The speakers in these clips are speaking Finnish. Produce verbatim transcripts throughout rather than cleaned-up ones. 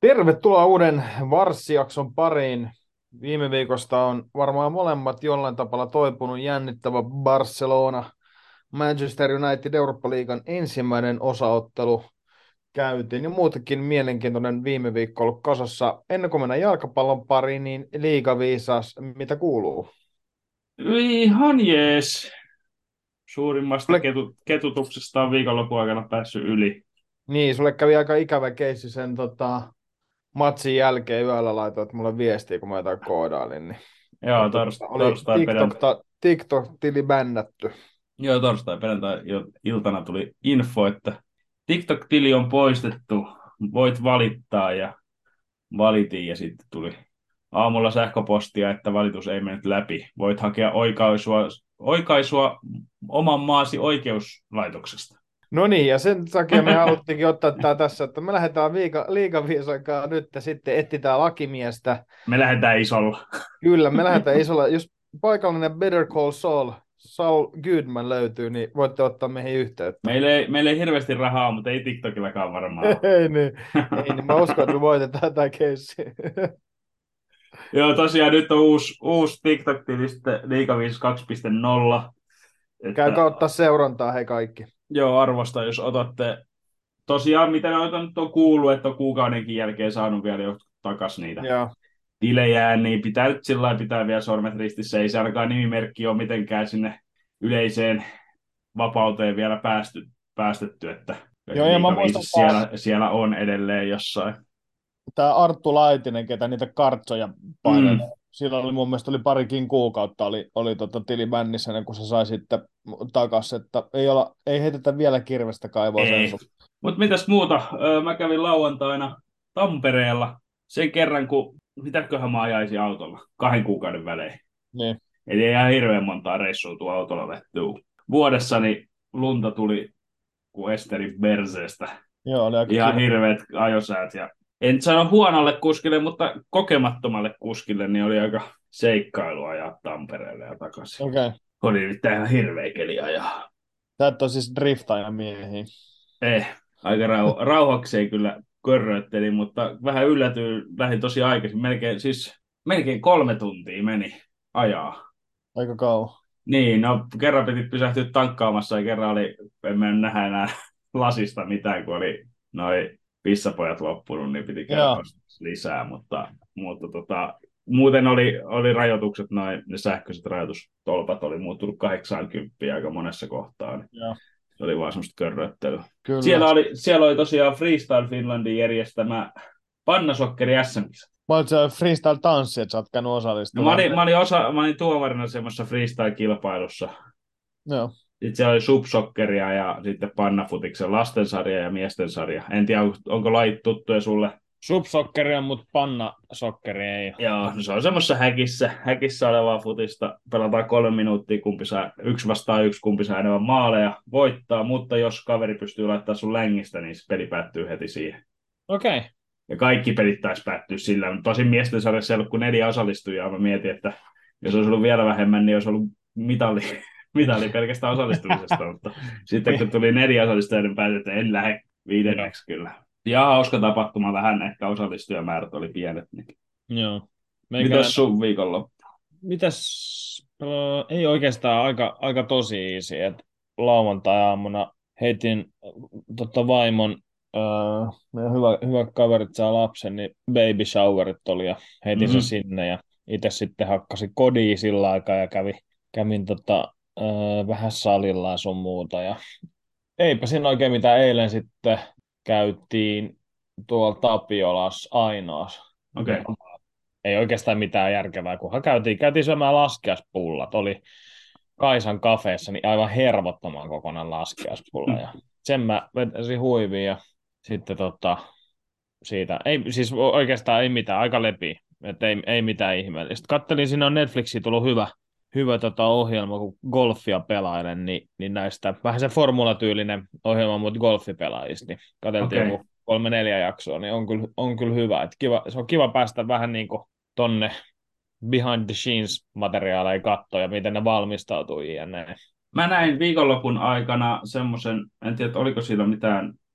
Tervetuloa uuden Varssi-jakson pariin. Viime viikosta on varmaan molemmat jollain tavalla toipunut jännittävä Barcelona. Manchester United Eurooppa-liigan ensimmäinen osaottelu käytiin ja muutenkin mielenkiintoinen viime viikko ollut kasassa. Ennen kuin mennään jalkapallon pariin, niin liigaviisas, mitä kuuluu? Ihan jees. Suurimmasta Sulle, ketu, ketutuksesta on viikonlopun aikana päässyt yli. niin, sulle kävi aika ikävä keissi sen tota, matsin jälkeen yöllä laitoit mulle viestiä, kun mä jotain koodailin. Niin, Joo, että tors, tota, oli torstai, TikTok, perjantai, TikTok-tili bännätty. joo, torstai, perjantai jo, iltana tuli info, että TikTok-tili on poistettu. Voit valittaa ja valitin ja sitten tuli aamulla sähköpostia, että valitus ei mennyt läpi. Voit hakea oikaisua, oikaisua oman maasi oikeuslaitoksesta. No niin, ja sen takia me haluttiinkin ottaa tämä tässä, että me lähdetään viika, liigaviisankaan nyt ja sitten etsitään lakimiestä. Me lähdetään isolla. Kyllä, me lähdetään isolla, jos paikallinen Better Call Saul, Saul Goodman löytyy, niin voitte ottaa meihin yhteyttä. Meillä ei, meillä ei hirveästi rahaa, mutta ei TikTokillakaan varmaan ole. Ei niin, ei niin, mä uskon, että me voitetaan tämä keissi. Joo, tosiaan nyt on uusi, uusi TikTok-tili sitten Liigaviis kaksi piste nolla. Että, Käykää ottaa seurantaa he kaikki. joo, arvosta, jos otatte. Tosiaan, mitä noita nyt on kuullut, että on kuukaudenkin jälkeen saanut vielä jo takaisin niitä Joo, tilejään, niin pitää nyt sillä lailla pitää vielä sormet ristissä. Ei se ainakaan nimimerkki ole mitenkään sinne yleiseen vapauteen vielä päästy, päästetty, että Joo, ja mä Liigaviis muistan siellä, siellä on edelleen jossain. tämä Arttu Laitinen, ketä niitä kartsoja Mm. paineli. Silloin oli mun mielestä oli parikin kuukautta oli, oli tota tili bännissä, ennen kuin se sai sitten takas, että ei, olla, ei heitetä vielä kirvestä kaivoa sen Ei. suhteen. Mutta mitäs muuta? Öö, Mä kävin lauantaina Tampereella sen kerran, kun mitäköhän mä ajaisin autolla kahden kuukauden välein. Niin. Eli ei ihan hirveän montaa reissua tuo autolla vettuu. Vuodessani lunta tuli kuin Esterin Berseestä. Joo, oli aika Ihan kiva. hirveät ajosäät. Ja en sano huonolle kuskille, mutta kokemattomalle kuskille niin oli aika seikkailu ajaa Tampereelle ja takaisin. Okei. Okay. Oli nyt ihan hirveä keli ajaa. Tää on siis driftaaja miehiä. Eh, aika rau- rauhakseen kyllä körröttelin, mutta vähän yllätyin, lähdin tosi aikaisin. Melkein, siis, melkein kolme tuntia meni ajaa. Aika kauan. Niin, no kerran piti pysähtyä tankkaamassa ja kerran oli, en mä nähdä enää lasista mitään, kun oli noi pissapojat loppunut, niin piti käydä Joo. ostamassa lisää, mutta, mutta tota, muuten oli, oli rajoitukset, noin, ne sähköiset rajoitustolpat oli muuttunut kahdeksankymmentä aika monessa kohtaa, niin Joo. se oli vaan semmoista körröttelyä. Kyllä. Siellä oli, siellä oli tosiaan Freestyle Finlandin järjestämä pannasokkeri S M-kisa. Mä olin siellä freestyle-tanssi, että sä oot käynyt No, osallistumaan. mä, olin, mä, olin osa, mä olin tuomarina semmoisessa freestyle-kilpailussa. Joo. Sitten siellä oli subsokkeria ja sitten pannafutiksen lastensarja ja miestensarja. En tiedä, onko lajit tuttuja sulle? Subsokkeri on, mutta pannasokkeri ei ole. Joo, no se on semmoisessa häkissä, häkissä olevaa futista. Pelataan kolme minuuttia, kumpi saa, yksi vastaan yksi, kumpi saa enemmän maaleja, voittaa, mutta jos kaveri pystyy laittamaan sun längistä, niin se peli päättyy heti siihen. Okei. Okay. Ja kaikki pelit taisi päättyä sillä, mutta tosin miesten sarjassa ei ollut kuin neljä osallistujaa. Mä mietin, että jos olisi ollut vielä vähemmän, niin olisi ollut mitali, mitali pelkästään osallistumisesta, mutta sitten kun tuli neljä osallistujaa, niin päätin, että en lähde viidenneksi kyllä. Ja hauska tapahtuma, vähän ehkä osallistujamäärät oli pienet. Niin. Joo. Meikäläinen... Mitäs sun viikonloppu? Mitäs? Äh, ei oikeastaan aika, aika tosi easy, että lauantai-aamuna heitin äh, tota vaimon, äh, meidän hyvä, hyvä kaverit saa lapsen, niin baby showerit oli ja heitin Mm-hmm. se sinne ja itse sitten hakkasin kodiin sillä aikaa ja kävin, kävin tota, äh, vähän salilla ja sun muuta ja eipä siinä oikein mitään. Eilen sitten käytiin tuolla Tapiolassa ainoa. Okei. Okay. Ei oikeastaan mitään järkevää, kunhan käytiin, käytiin syömään laskiaispullat. Oli Kaisan kafeessa niin aivan hervottoman kokonaan laskiaispulla. Ja sen mä vetäisin huiviin ja sitten tota, siitä, ei, siis oikeastaan ei mitään, aika lepi, että ei, ei mitään ihmeellistä. Kattelin, siinä on Netflixiin tullut hyvä, hyvä tota ohjelma, kun golfia pelailen, niin, niin näistä, vähän se formulatyylinen ohjelma, mutta golfipelaajista, niin katseltiin Okei. joku kolme neljä jaksoa, niin on kyllä, on kyllä hyvä. Et kiva, se on kiva päästä vähän niin kuin tonne behind the scenes materiaaleja katsoa ja miten ne valmistautuu ja näin. Mä näin viikonlopun aikana semmoisen, en tiedä, oliko siinä mitään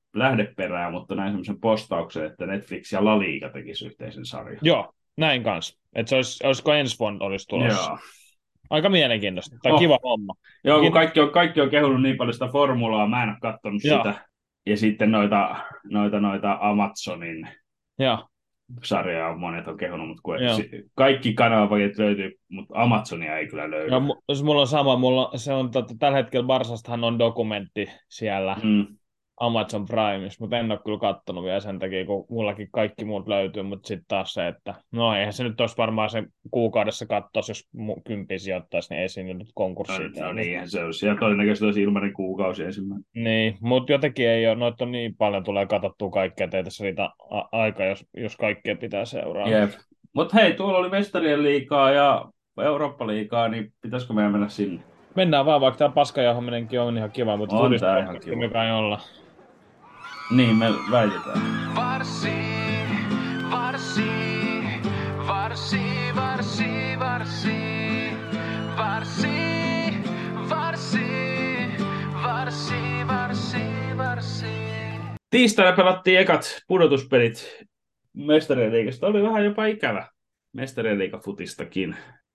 lähdeperää, mutta näin semmoisen postauksen, että Netflix ja La Liga tekisi yhteisen sarjan. Joo, näin kanssa. Että se olisi, olisiko ensi vuonna olisi tulossa. Joo. Aika mielenkiintoista. Tai Oh. kiva homma. Joo, kun Kiitos. kaikki on, kaikki on kehunut niin paljon sitä formulaa, mä en ole katsonut Joo. sitä. Ja sitten noita, noita, noita Amazonin Joo. sarjaa monet on kehunut, mutta kun Joo. si- kaikki kanavapaketit löytyy, mutta Amazonia ei kyllä löydy. Ja mu- siis mulla on sama, mulla, se on totta, tällä hetkellä Barsastahan on dokumentti siellä Mm. Amazon Primeissa, mutta en ole kyllä kattonut vielä sen takia, kun mullakin kaikki muut löytyy, mutta sitten taas se, että no eihän se nyt olisi varmaan se kuukaudessa katsoisi, jos kympin sijoittaisi, niin ei siinä nyt konkurssia. No, no niinhän se olisi, ja todennäköisesti olisi ilmainen kuukausi ensimmäinen. Niin, mutta jotenkin ei ole, noita on niin paljon tulee katsottua kaikkea, että ei tässä riitä a- aika, jos, jos kaikkea pitää seuraa. Jep. Mutta hei, tuolla oli Mestarien liigaa ja Eurooppa-liigaa, niin pitäisikö meidän mennä sinne? Mennään vaan, vaikka tämä paskajahominenkin on ihan kiva, mutta On fudista tää ihan kiva. mikä ei olla. Niin, me väitetään. Varsi, varsi, varsi, varsi, varsi, varsi, varsi, varsi, varsi, varsi. Tiistaina pelattiin ekat pudotuspelit Mestarien liigasta. Oli vähän jopa ikävä Mestarien liigafutistakin.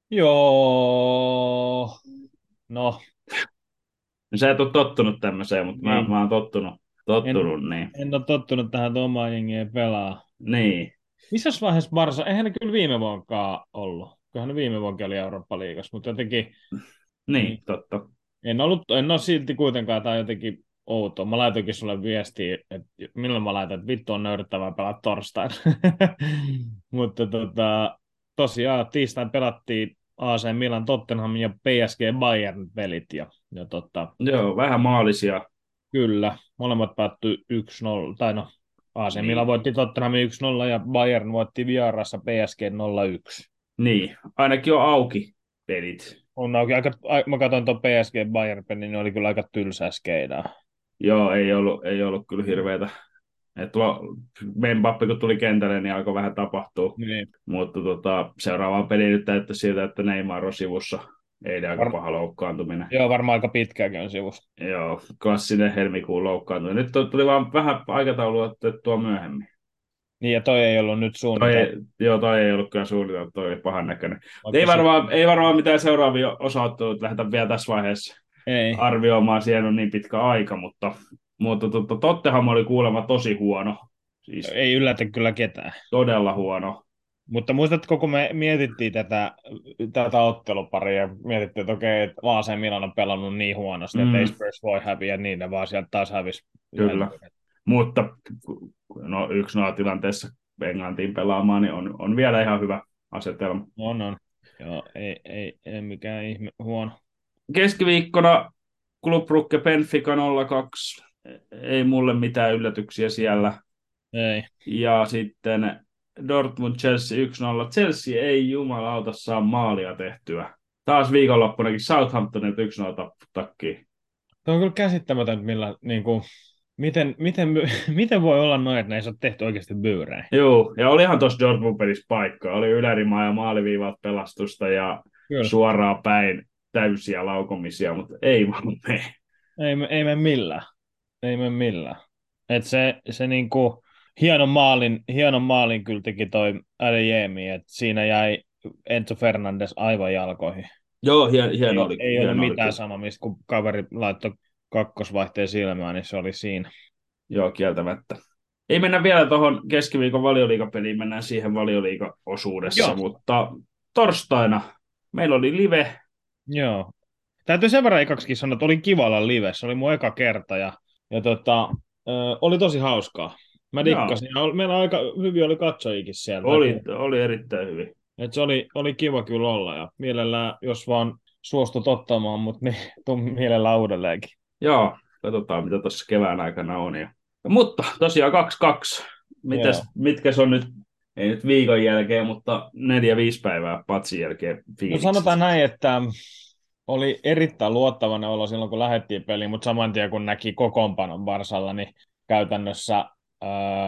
Joo, no, Sä et ole tottunut tämmöiseen, mutta mä, Niin. mä oon tottunut, tottunut niin. en ole tottunut tähän, että omaa jengiä pelaa. Niin. Missä vaiheessa Barsa, eihän ne kyllä viime vuonkaan ollut. Kyllähän ne viime vuonkin oli Eurooppa-liigassa, mutta jotenkin Niin, totta. en ollut, en ole silti kuitenkaan, tai jotenkin outoa. Mä laitoinkin sulle viestiä, että milloin mä laitan, että vittu on nöyryttävää pelata torstaina. Mutta tota, tosiaan tiistain pelattiin A C Milan, Tottenham ja P S G Bayern pelit. Ja, ja tota, Joo, vähän maalisia. kyllä, molemmat päättyi yksi nolla, tai no A C Niin. Milan voitti Tottenhamin yksi nolla ja Bayern voitti vieraassa P S G nolla yksi. Niin, ainakin on auki pelit. On auki aika, a- mä katsoin tuon P S G Bayern pelin, niin oli kyllä aika tylsää skeidaa. Joo, ei ollut, ei ollut kyllä hirveätä. Et tuo Mbappe, kun tuli kentälle, niin alkoi vähän tapahtua. Niin. Mutta tota, seuraava peli nyt täyttää siltä, että Neymar on sivussa. Eilen aika Var- paha loukkaantuminen. Joo, varmaan aika pitkääkin on sivussa. Joo, klassinen helmikuun loukkaantuminen. Nyt to- tuli vaan vähän aikataulua otettua myöhemmin. Niin, ja toi ei ollut nyt Toi suunniteltu. ei, joo, toi ei ollut kyllä suunniteltu, toi oli pahan näköinen. Vaikka Ei se- varmaan, ei varmaan mitään seuraavia osaotteluita lähdetä vielä tässä vaiheessa Ei. arvioimaan, siihen on niin pitkä aika, mutta, mutta to- Tottenham oli kuulemma tosi huono. Siis Ei yllätä kyllä ketään. todella huono. Mutta muistatko, kun me mietittiin tätä, tätä otteluparia ja mietittiin, että okei, että A C Milan on pelannut niin huonosti, mm. että Mm. ei Spurs voi häviä, niin ne vaan sieltä taas hävisi. Kyllä. Mutta no, yksi nolla tilanteessa Englantiin pelaamaan, niin on, on vielä ihan hyvä asetelma. On, on. Joo, ei, ei, ei mikään ihme huono. Keskiviikkona Club Brugge Benfica nolla kaksi. Ei mulle mitään yllätyksiä siellä. Ei. Ja sitten Dortmund Chelsea yksi nolla. Chelsea ei jumalauta saa maalia tehtyä. Taas viikonloppunakin Southamptonilta yksi nolla takkiin. Tuo on kyllä käsittämätöntä, millä, niin kuin, miten, miten, miten voi olla noin, että ne ei saa tehty oikeasti byyrejä. Joo, ja olihan tuossa Dortmund-pelissä paikka. Oli ylärimaa ja maaliviivat pelastusta ja Kyllä. suoraan päin täysiä laukomisia, mutta ei vaan mene. Ei, me- ei mene millään. Ei mene millään. Et se, se niinku, hienon maalin, hienon maalin kyllä teki toi Adeyemi, että siinä jäi Enzo Fernandes aivan jalkoihin. Joo, hien, Ei, hieno oli. ei hieno ollut oli mitään kyllä. sanomista, kun kaveri laittoi kakkosvaihteen silmään, niin se oli siinä. Joo, kieltämättä. Ei mennä vielä tuohon keskiviikon valioliigapeliin, mennään siihen valioliiga-osuudessa, Joo. mutta torstaina meillä oli live. Joo. Täytyy sen verran ekaksikin sanoa, että oli kiva olla live. Se oli mun eka kerta ja, ja tota, ö, oli tosi hauskaa. Mä dikkasin. Ja oli- meillä aika hyvin oli katsojikin sieltä. Oli, oli erittäin hyvin. Et se oli, oli kiva kyllä olla ja mielellään, jos vaan suostut ottamaan, mutta niin tuun mielellään uudelleenkin. Joo, katsotaan mitä tuossa kevään aikana on. Ja... Mutta tosiaan kaksi kaksi. Mitäs, Joo. mitkä se on nyt, ei nyt viikon jälkeen, mutta neljä viisi päivää patsin jälkeen No fiilikset? sanotaan näin, että oli erittäin luottavainen olo silloin, kun lähdettiin peliin, mutta saman tien kun näki kokoonpanon Barsalla, niin käytännössä öö,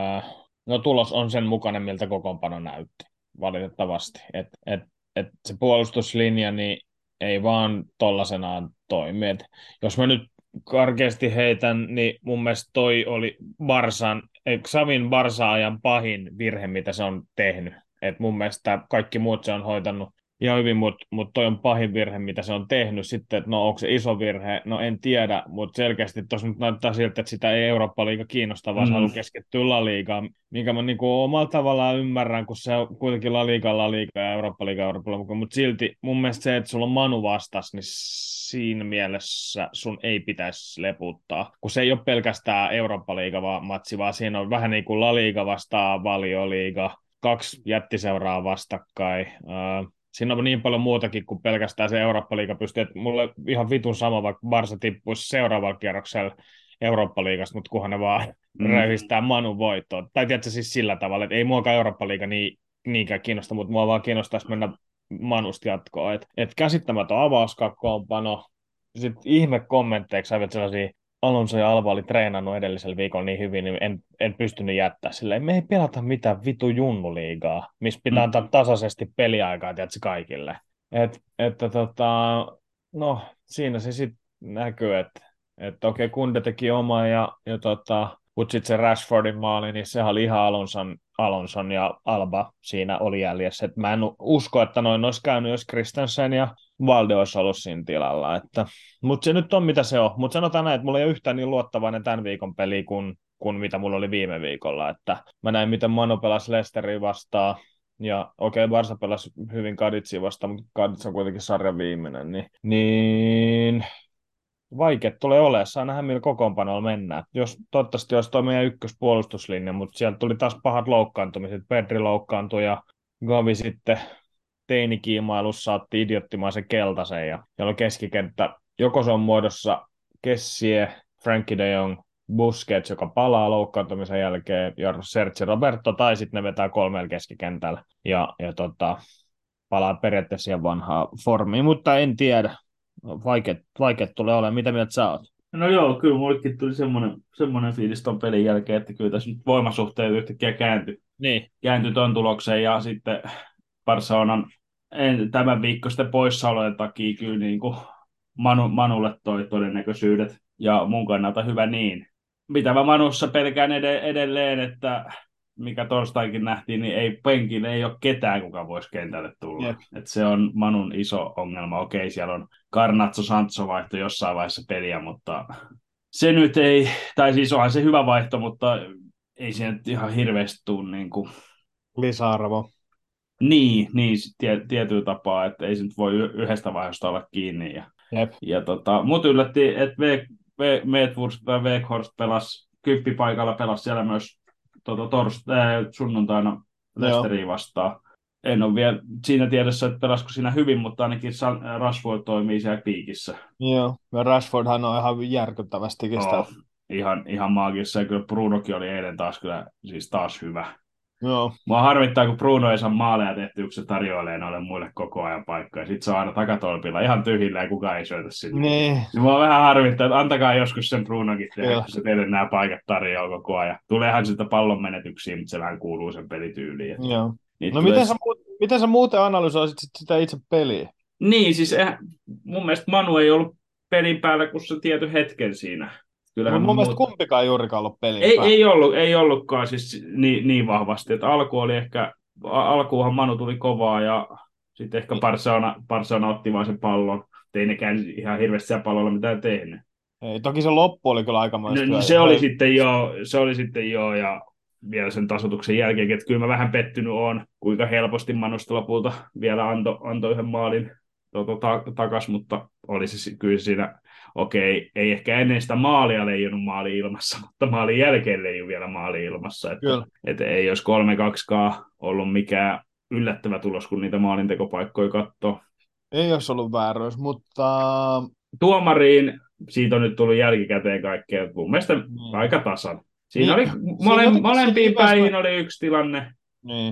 no tulos on sen mukainen, miltä kokoonpano näytti, valitettavasti. Et, et, et se puolustuslinja niin ei vaan tollasenaan toimi. Et jos me nyt karkeasti heitän, niin mun mielestä toi oli Barsan, ei, Xavin Barsa-ajan pahin virhe, mitä se on tehnyt. Et mun mielestä kaikki muut se on hoitanut ihan hyvin, mutta mut toi on pahin virhe, mitä se on tehnyt. Sitten, että no onko se iso virhe, no en tiedä, mutta selkeästi tuossa nyt näyttää siltä, että sitä ei Eurooppa-liiga kiinnosta, vaan se Mm. haluaa keskittyä La Ligaan, minkä mä niinku omalla tavallaan ymmärrän, kun se on kuitenkin La Liga, La Liga ja Eurooppa-liiga, Eurooppa-liiga, mutta silti mun mielestä se, että sulla on Manu vastas, niin siinä mielessä sun ei pitäisi leputtaa, kun se ei ole pelkästään Eurooppa-liiga vaan matsi, vaan siinä on vähän niin kuin La Liga vastaan Valioliiga, kaksi jättiseuraa vastakkain. Uh, siinä on niin paljon muutakin kuin pelkästään se Eurooppa-liiga pystyy, että mulle ihan vitun sama, vaikka Barsa tippuisi seuraavalla kierroksella Eurooppa-liigasta, mutta kunhan ne vaan Mm. röyhistää Manun voittoon. Tai tiedätkö siis sillä tavalla, että ei muakaan Eurooppa-liiga niin, niinkään kiinnosta, mutta mua vaan kiinnostaisi mennä Manusta jatkoon. Et, et käsittämätön avauskakkoonpano. Sitten ihme kommentteiksi saivat sellaisia, Alonso ja Alba oli treenannut edellisellä viikolla niin hyvin, niin en, en pystynyt jättää silleen. Me ei pelata mitään vitu junnuliigaa, missä pitää antaa Mm. tasaisesti peliaikaa, tiedätkö, kaikille. Et, että tota, no, siinä se sitten näkyy, että että okei, Kunde teki oma ja, ja tota, mutta sitten se Rashfordin maali, niin sehän oli ihan Alonson, Alonson ja Alba siinä oli jäljessä. Et mä en usko, että noin olisi käynyt, jos Christensen ja Valde olisi ollut siinä tilalla. Että, mutta se nyt on mitä se on. Mutta sanotaan näin, että mulla ei ole yhtään niin luottavainen tämän viikon peli kuin, kuin mitä mulla oli viime viikolla. Että mä näin, miten Manu pelasi Leicesteria vastaan. Ja okei, okay, Barsa pelasi hyvin Kaditsia vastaan, mutta Kadits on kuitenkin sarjan viimeinen. Niin, niin vaikeat tulee olemaan, saa nähdä millä kokoonpanolla mennään. Jos, toivottavasti olisi tuo meidän ykköspuolustuslinja, mutta sieltä tuli taas pahat loukkaantumiset. Pedri loukkaantui ja Gavi sitten teinikiimailussa otti idiottimaisen keltaisen ja siellä on keskikenttä. Joko se on muodossa Kessie, Frankie de Jong, Busquets, joka palaa loukkaantumisen jälkeen, ja Sergio Roberto, tai sitten ne vetää kolmella keskikentällä ja, ja tota, palaa periaatteessa siihen vanhaan formiin, mutta en tiedä. Vaikeat, vaikeat tulee olemaan. Mitä mieltä sä oot? No joo, kyllä mullekin tuli semmoinen, semmoinen fiilis ton pelin jälkeen, että kyllä tässä nyt voimasuhteet yhtäkkiä kääntyi, Niin. kääntyi ton tulokseen ja sitten Barcelonan en, tämän viikkoisten poissaolojen takia kyllä niin kuin Manu, Manulle toi todennäköisyydet ja mun kannalta hyvä niin. Mitä mä Manussa pelkään ed- edelleen, että mikä torstaikin nähtiin, niin ei penkille ei ole ketään, kuka voisi kentälle tulla. Jep. Et se on Manun iso ongelma. Okei, siellä on Garnacho Sancho vaihto jossain vaiheessa peliä, mutta se nyt ei, tai siis onhan se hyvä vaihto, mutta ei se nyt ihan hirveästi tule niin kuin Lisäarvo. niin, niin tie, tietyllä tapaa, että ei se nyt voi yhdestä vaiheesta olla kiinni. Ja, Jep. ja tota, mut yllätti, että Medvurst tai Weghorst pelasi kyppipaikalla, pelasi siellä myös tota, torst- äh, sunnuntaina Leicesteria vastaan. En ole vielä siinä tiedossa, että pelasiko siinä hyvin, mutta ainakin Rashford toimii siellä piikissä. Joo, ja Rashfordhan on ihan järkyttävästikin sitä. Oh, ihan, ihan maagissa, ja kyllä Brunokin oli eilen taas kyllä siis taas hyvä. Joo. Mua harmittaa, kun Bruno ei saa maaleja tehty, kun se tarjoilee noille muille koko ajan paikkaa. Ja sit se on aina takatolpilla ihan tyhjillä ja kukaan ei syötä sinne. Niin. Ja mua vähän harmittaa, että antakaa joskus sen Brunokin tehdä, Kyllä. kun se teille nämä paikat tarjoaa koko ajan. Tuleehan sitä pallon menetyksiä, mutta se vähän kuuluu sen pelityyliin. Että Joo. niitä No tulee- miten sä, muut- miten sä muuten analysoisit sit sitä itse peliä? Niin, siis eihän, mun mielestä Manu ei ollut pelin päällä, kun se tietty hetken siinä. Kyllähän No, mun mielestä muut- kumpikaan ei juurikaan ollut pelin Ei, päällä. ei, ollut, ei ollutkaan siis niin, niin vahvasti, että alku oli ehkä, a- alkuunhan Manu tuli kovaa ja sitten ehkä Barcelona, Barcelona otti vaan sen pallon. Ei nekään ihan hirveästi siellä pallolla mitään tehnyt. Ei, toki se loppu oli kyllä aikamoista. No, no, se oli sitten jo, se oli sitten jo ja vielä sen tasoituksen jälkeen, että kyllä mä vähän pettynyt on, kuinka helposti Manusta lopulta vielä antoi anto yhden maalin to, ta, takas, mutta oli se kyllä siinä, okei, ei ehkä ennen sitä maalia leijonut maali ilmassa, mutta maalin jälkeen leijui vielä maali ilmassa, että, Kyllä. että ei olisi kolme kaksi ollut mikään yllättävä tulos, kun niitä maalintekopaikkoja katsoo. Ei olisi ollut vääryys, mutta Tuomariin, siitä on nyt tullut jälkikäteen kaikkea, mun mielestä Mm. aika tasan. Siinä Niin. oli, Siinä mole, jotenkin molempiin siinä päihin vasta- oli yksi tilanne, niin.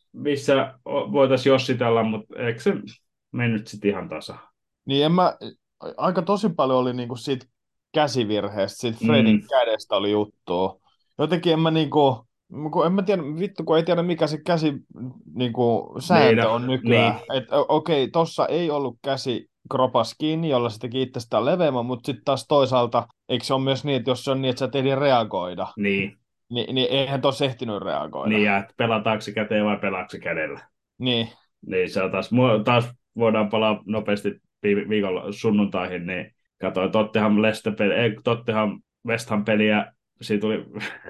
missä o- voitaisiin jossitella, mutta eikö se mennyt sitten ihan tasa? Niin en mä, aika tosi paljon oli niinku siitä käsivirheestä, siitä Fredin Mm. kädestä oli juttua. Jotenkin en mä niinku, kun en mä tiedä, vittu kun ei tiedä mikä se käsi niinku sääntö Niin, on nykyään. niin. Et, o- okei, tossa ei ollut käsi kropas kiinni, jolla se teki itsestään leveämmän, mutta sitten taas toisaalta, eikö se ole myös niin, että jos se on niin, että sä et ehdi reagoida, Niin, niin, niin eihän tuossa ehtinyt reagoida. niin ja että pelataanko se käteen vai pelaako se kädellä. Niin, Niin se on taas, mu- taas voidaan palaa nopeasti vi- viikolla sunnuntaihin, niin katsoin Tottenham Leicester-peli, ei Tottenham West Ham peliä, siitä tuli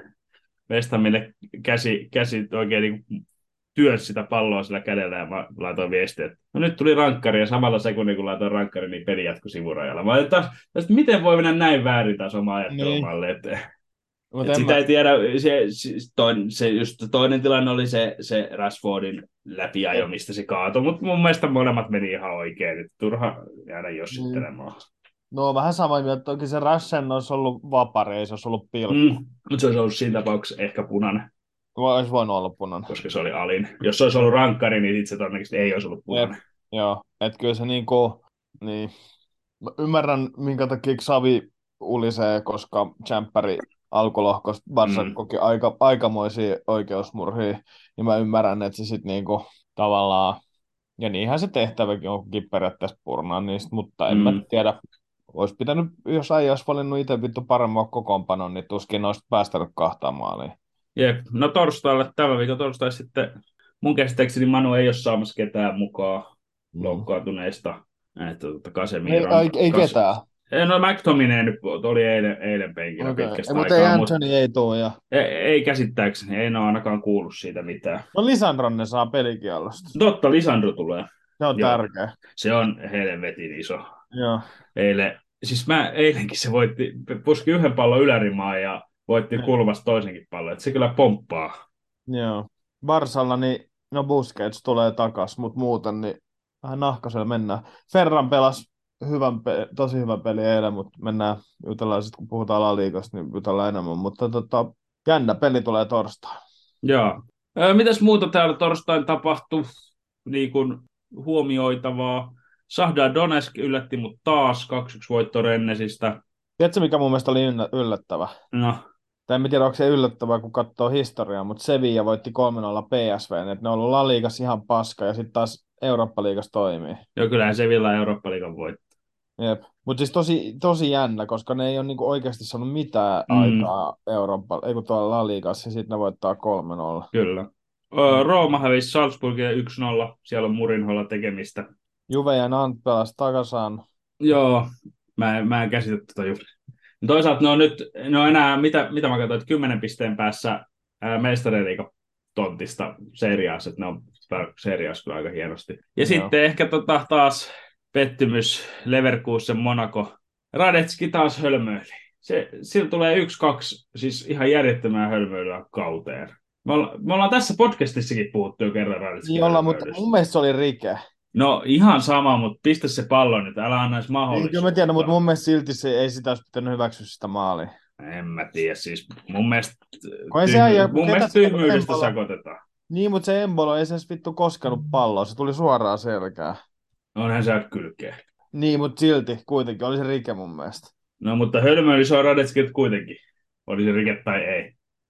West Hamille käsi, käsi oikein niin työnsi sitä palloa sillä kädellä ja mä laitoin viestiä, että no nyt tuli rankkari ja samalla sekunnin kun laitoin rankkari, niin peli jatkui sivurajalla. Mä olin taas, että miten voi mennä näin väärin taas oma ajattelumalle, niin. että Mut et en sitä mä, ei tiedä, se, se, toinen, se just toinen tilanne oli se, se Rashfordin läpiajo, mistä se kaatui, mutta mun mielestä molemmat meni ihan oikein, että turha jäädä jossittelemaan. no vähän sama mieltä, toki se Rassen olisi ollut vapari, ei se olisi ollut pilkku. Mm, mutta se olisi ollut siinä tapauksessa ehkä punainen, Vai olisi voinut olla punainen. koska se oli alin. Jos se olisi ollut rankkari, niin sitten se todennäköisesti ei olisi ollut punainen. Jep, joo, että kyllä se niinku, niin, mä ymmärrän minkä takia Xavi ulisee, koska Jämppäri alkulohkosta Barça Mm. koki aika, aikamoisia oikeusmurhia, niin mä ymmärrän, että se sitten niinku tavallaan, ja niinhän se tehtäväkin onkin periaatteessa purnaa niistä, mutta en Mm. mä tiedä, olisi pitänyt, jos äijä olisi valinnut itse vittu paremman kokoonpanon, niin tuskin olisi päästänyt kahtaan maaliin. Jep. No torstaille, tämän viikon torstaille sitten mun käsittääkseni Manu ei ole saamassa ketään mukaan loukkaantuneista. Että totta Ei, Casemiron. ei, ei Kas- ketään. Ei, no McTominay nyt oli eilen, eilen penkillä Okay. pitkästä Mutta ei aikaa, mutta Anthony ei tuu. Ja... ei, ei käsittääkseni, ei ole ainakaan kuullut siitä mitään. No Lisandron ne saa pelikielosta. Totta, Lisandro tulee. Se on Joo. tärkeä. Se on helvetin iso. Joo. Eilen, siis mä eilenkin se voitti, puski yhden pallon ylärimaan ja voitti kulmasta toisenkin pallon. Että se kyllä pomppaa. Joo. Barsalla niin, no Busquets tulee takas, mutta muuten niin vähän nahkasella mennään. Ferran pelasi hyvän pe- tosi hyvän peli eilen, mutta mennään, jutellaan sitten kun puhutaan La-liigasta, niin jutellaan enemmän. Mutta tota, jännä peli tulee torstaina. Joo. Ö, mitäs muuta täällä torstain tapahtui niin kuin huomioitavaa? Sahda Donetsk yllätti mut taas kaksi yksi voitto Rennesistä. Tiedätkö, mikä mun mielestä oli ynnä- yllättävä? No, Tai en tiedä, onko se yllättävää, kun katsoo historiaa, mutta Sevilla voitti kolme nolla P S V:n, että ne on ollut La-liigassa ihan paska, ja sitten taas Eurooppa-liigassa toimii. joo, kyllähän Sevilla Eurooppa-liigan voitti. Jep. Mutta siis tosi, tosi jännä, koska ne ei ole niinku oikeasti saanut mitään Mm. mm. aikaa Eurooppa, ei kun tuolla La-liigassa, ja sitten ne voittaa kolme nolla. Kyllä. Ö, Rooma hävisi Salzburgia yksi nolla. Siellä on Murinholla tekemistä. Juve ja Nant pelasi takasaan. Joo, mä, en- mä en käsitä tuota juuri. Toisaalta ne on nyt, ne on enää, mitä, mitä mä katsoin, että kymmenen pisteen päässä mestariliigan tontista seriaassa, että ne on seriaassa kyllä aika hienosti. Ja Joo. sitten ehkä tota taas pettymys Leverkusen Monaco. Radetski taas hölmöili. Se, sillä tulee yksi, kaksi, siis ihan järjettömää hölmöilyä kauteen. Me, olla, me ollaan tässä podcastissakin puhuttu jo kerran Radetskin Niin ollaan, mutta hölmöilystä. mun mielestä se oli rike. No ihan sama, mutta pistä se pallo nyt, älä anna edes Ei, mahdollisuutta. kyllä mä tiedän, mutta mun mielestä silti se ei sitä olisi pitänyt hyväksyä sitä maalia. En mä tiedä, siis mun mielestä, Kun ei se tyhmy- äijä- mun ketä mielestä se tyhmyydestä Embolo- sakotetaan. Niin, mutta se Embolo ei se edes vittu koskenut palloa, se tuli suoraan selkään. Onhan se kylkeä. Niin, mutta silti kuitenkin oli se rike mun mielestä. No mutta hölmöily se on Radetskilta kuitenkin. Oli se rike tai ei.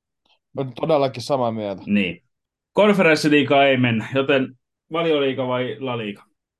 On todellakin samaa mieltä. Niin. Konferenssiliiga ei mennä, joten valioliiga vai laliiga?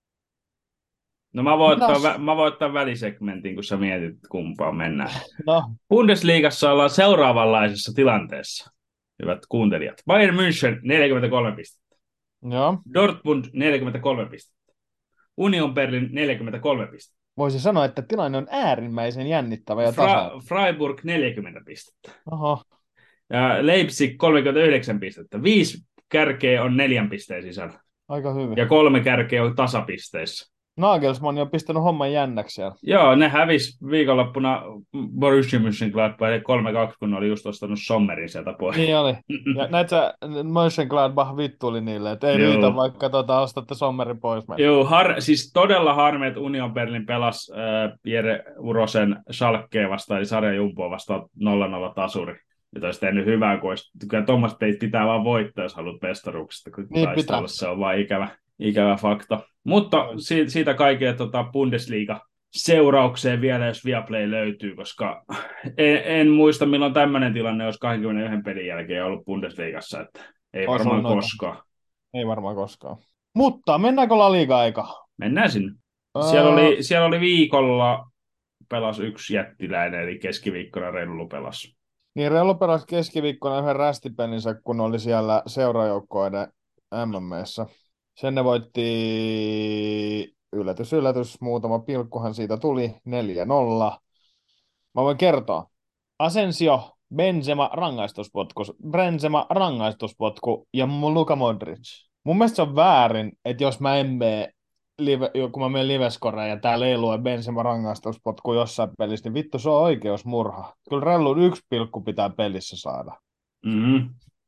No mä voin, ottaa, Mitäs? vä- mä voin ottaa välisegmentin, kun sä mietit kumpaan mennään. No, Bundesliigassa ollaan seuraavanlaisessa tilanteessa, hyvät kuuntelijat. Bayern München neljäkymmentäkolme pistettä. joo. Dortmund neljäkymmentäkolme pistettä. Union Berlin neljäkymmentäkolme pistettä. Voisi sanoa, että tilanne on äärimmäisen jännittävä ja Fra- tasainen. Freiburg neljäkymmentä pistettä. Oho. Ja Leipzig kolmekymmentäyhdeksän pistettä. Viisi kärkeä on neljän pisteen sisällä. Aika hyvin. Ja kolme kärkeä on tasapisteissä. Nagelsmann on pistänyt homman jännäksi siellä. Joo, ne hävis viikonloppuna Borussia Mönchengladbachille kolme kaksi, kun ne oli just ostanut Sommerin sieltä pois. Niin oli. Ja näet sä, Mönchengladbach vittuli niille, että ei Joo. riitä, vaikka tota, ostatte Sommerin pois meiltä. Joo, har, siis todella harmi, että Union Berlin pelasi äh, Jere Urosen Schalkea vastaan, eli Sarja Jumpoa vastaan nolla nolla tasuri. Nyt olisi tehnyt hyvää, kun olisi, kyllä tuommoista peit pitää vaan voittaa, jos haluat mestaruuksista, kun Niin taistella, pitää. se on vaan ikävä, ikävä fakta. Mutta siitä, siitä kaikkea tota Bundesliga seuraukseen vielä, jos Viaplay löytyy, koska en, en muista, milloin tämmöinen tilanne olisi kaksikymmentäyksi pelin jälkeen ollut Bundesliigassa, että ei Olisi varmaan ollut noita. koskaan. Ei varmaan koskaan. Mutta mennäänkö La Liga-aika? Mennään sinne. Siellä Uh, oli, siellä oli viikolla pelas yksi jättiläinen, eli keskiviikkona Rellu pelas. niin Rello pelasi keskiviikkona yhden rästipelinsä, kun oli siellä seurajoukkoiden M M:ssä. Sen ne voitti, yllätys, yllätys, muutama pilkkuhan siitä tuli, neljä nolla. Mä voin kertoa. Asensio, Benzema rangaistuspotku, Benzema rangaistuspotku ja Luka Modric. Mun mielestä se on väärin, että jos mä en mene, live, kun mä menen livescoreen ja täällä ei lue Benzema rangaistuspotku jossain pelissä, niin vittu se on oikeusmurha. Kyllä Rellun yksi pilkku pitää pelissä saada. Mm-hmm.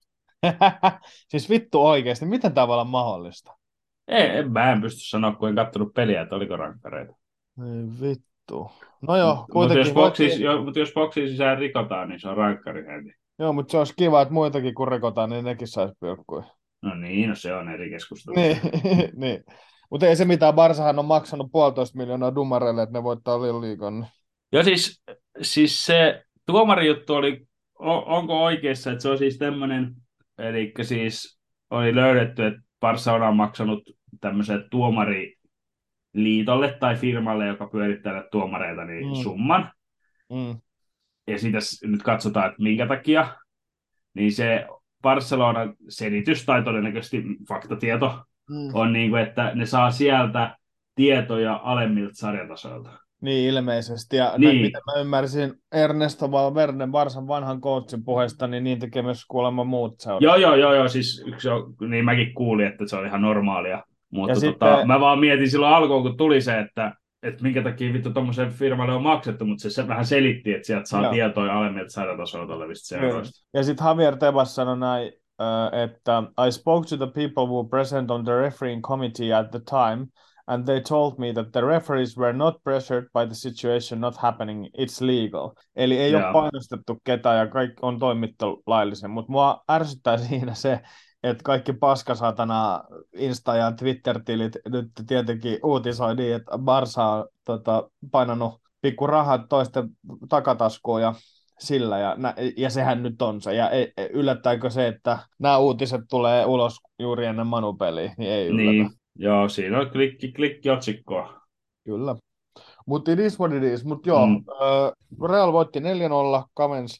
Siis vittu oikeasti, miten tämä voi olla mahdollista? Ei, en, mä en pysty sanoa, kun en katsonut peliä, että oliko rankkareita. Ei vittu. No joo, Mutta kuitenkin. jos, boksiin, jo, mut jos boksiin sisään rikotaan, niin se on rankkari heti. Joo, mutta se olisi kiva, että muitakin kun rikotaan, niin nekin saisi pilkkuja. No niin, no se on eri keskustelu. Niin, niin. Mutta ei se mitään, Barsahan on maksanut puolitoista miljoonaa dumareille, että ne voittaa liigan. Ja siis, siis se tuomarijuttu oli, o, onko oikeassa, että se on siis tämmöinen, eli siis oli löydetty, että Barcelona on maksanut tämmöiselle tuomariliitolle tai firmalle, joka pyörittää näitä tuomareita, niin Mm. summan. Mm. Ja siitä nyt katsotaan, että minkä takia, niin se Barcelonan selitys tai todennäköisesti faktatieto Mm. on niin kuin, että ne saa sieltä tietoja alemmilta sarjatasoilta. Niin ilmeisesti, ja Niin. näin, mitä mä ymmärsin Ernesto Valverde, Barsan vanhan coachin puheesta, niin niin tekee myös kuulemma muut seurat. Joo, joo, joo, joo, siis yksi on, niin mäkin kuulin, että se on ihan normaalia. Mutta Ja tota, sitten- mä vaan mietin silloin alkuun, kun tuli se, että, että minkä takia vittu tuommoisen firmalle on maksettu, mutta se, se vähän selitti, että sieltä saa Joo. tietoja alemmilta sarjatasoilta olevista seuroista. Ja sitten Javier Tebas sanoi näin, uh, että I spoke to the people who were present on the refereeing committee at the time, and they told me that the referees were not pressured by the situation not happening, it's legal. Eli ei Joo. ole painostettu ketään ja kaikki on toimittu laillisen, mutta mua ärsyttää siinä se, että kaikki paskasatana Insta- ja Twitter-tilit nyt tietenkin uutisoi niin, että Barsa on tota, painanut pikku rahat toisten takataskuun ja sillä, ja, nä, ja sehän nyt on se. Ja ei, yllättääkö se, että nämä uutiset tulee ulos juuri ennen Manu-peliä, niin ei yllätä. Niin, joo, siinä on klikki, klikki otsikkoa. Kyllä. Mutta it is what it is. Mutta joo, Mm. mm. Real voitti neljä nolla, kavensi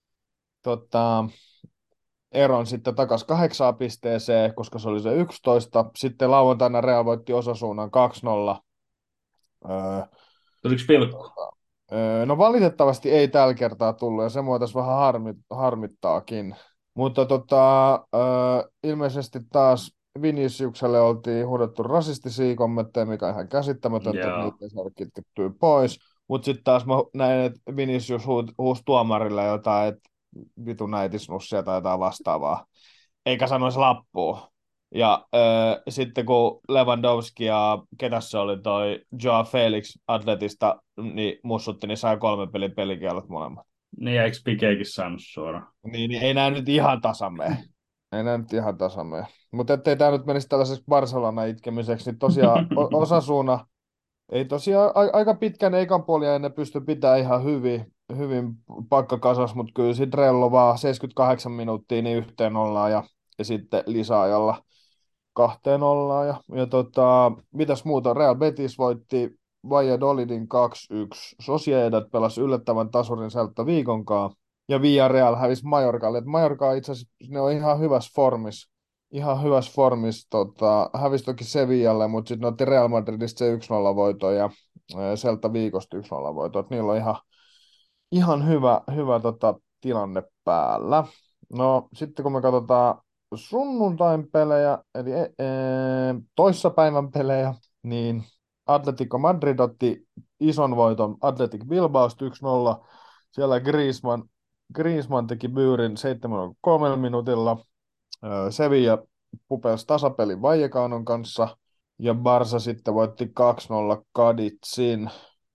tota, eron sitten takaisin kahdeksaan pisteeseen, koska se oli se yksitoista. Sitten lauantaina Real voitti Osasuunan kaksi nolla. Öö, Tuliko pilkku? öö, no valitettavasti ei tällä kertaa tullut, ja se mua tässä vähän harmit, harmittaakin. Mutta tota, öö, ilmeisesti taas Viniciukselle oltiin huudettu rasistisia kommentteja, mikä on ihan käsittämätöntä, Joo. että niitä ei saada kitkettyä pois. Mutta sitten taas mä näin, että Vinicius huusi huus tuomarille jotain, että vitu näitisnussia tai jotain vastaavaa. Eikä sanoisi lappua. Ja öö, sitten kun Lewandowski ja ketäs se oli toi Joao Felix Atletista, niin mussutti, niin sai kolme pelin pelikielot molemmat. Niin, eikö Pikeekin saanut suoraan? Niin, niin ei nää nyt ihan tasan mene. Ei nää nyt ihan tasan mene. Mutta ettei tää nyt menisi tällaiseksi Barcelona itkemiseksi, niin tosiaan o- Osasuna ei tosiaan a- aika pitkän eikan puolia ennen pysty pitämään ihan hyvin, hyvin pakkakasas, mutta kyllä sitten Rello vaan seitsemänkymmentäkahdeksan minuuttia niin yhteen ollaan ja, ja sitten lisäajalla kahteen ollaan. Ja, ja tota, mitäs muuta? Real Betis voitti Valladolidin kaksi yksi. Sociedad pelasi yllättävän tasurin Celta Vigonkaan. Ja Villarreal hävisi Mallorcalle. Et Mallorca itse asiassa ne on ihan hyvässä formissa. Ihan hyvässä formissa. Tota, hävisi toki Sevillalle, mutta sitten ne otti Real Madridista se yksi nolla voito ja ää, Celta Vigosta yksi nolla voito. Et niillä on ihan, ihan hyvä, hyvä tota, tilanne päällä. No sitten kun me katsotaan sunnuntain pelejä, eli e- e- toissapäivän pelejä, niin Atletico Madrid otti ison voiton Athletic Bilbaosta yksi nolla. Siellä Griezmann, Griezmann teki byyrin seitsemänkymmentäkolme minuutilla. Ö, Sevilla pupesi tasapelin Vallecanon kanssa. Ja Barça sitten voitti kaksi nolla Cadizin.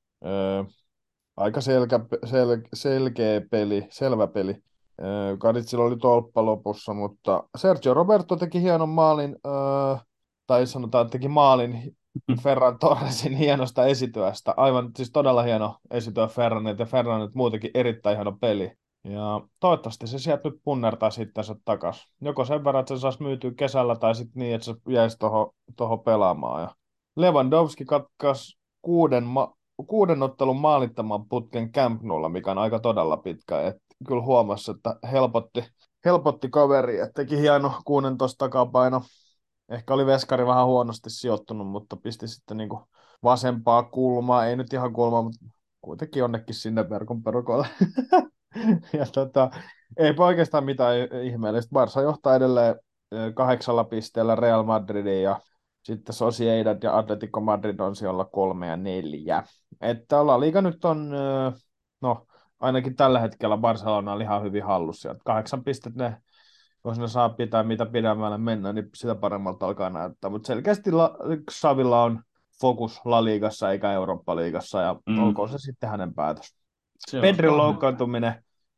Ö, aika selkä, sel, selkeä peli, selvä peli. Kaditsilla oli tolppa lopussa, mutta Sergio Roberto teki hienon maalin, öö, tai sanotaan, että teki maalin Ferran Torresin hienosta esityöstä. Aivan siis todella hieno esityö Ferranilta, ja Ferranilta muutenkin erittäin hieno peli. Ja toivottavasti se sieltä nyt punnertaa sitten se takaisin. Joko sen verran, että se saisi myytyä kesällä, tai sitten niin, että se jäisi tuohon toho pelaamaan. Ja Lewandowski katkaisi kuuden, ma- kuuden ottelun maalittaman putken Camp Noulla, mikä on aika todella pitkä. Et kyllä huomasi, että helpotti, helpotti kaveri, että teki hieno kuusitoista takapaino. Ehkä oli veskari vähän huonosti sijoittunut, mutta pisti sitten niinku vasempaa kulmaa, ei nyt ihan kulmaa, mutta kuitenkin jonnekin sinne verkon perukoille. Ja tota, ei oikeastaan mitään ihmeellistä. Barça johtaa edelleen ö, kahdeksalla pisteellä Real Madridin ja sitten Sociedad ja Atletico Madrid on siellä kolme ja neljä. Että La Liga nyt on, ö, no ainakin tällä hetkellä Barcelona on ihan hyvin hallussa. Että kahdeksan pistettä ne, jos ne saa pitää mitä pidemmälle mennä, niin sitä paremmalta alkaa näyttää. Mutta selkeästi La, Xavilla on fokus La Ligassa eikä Eurooppa-liigassa ja Mm. olkoon se sitten hänen päätös. Se on Pedrin paha. loukkaantuminen,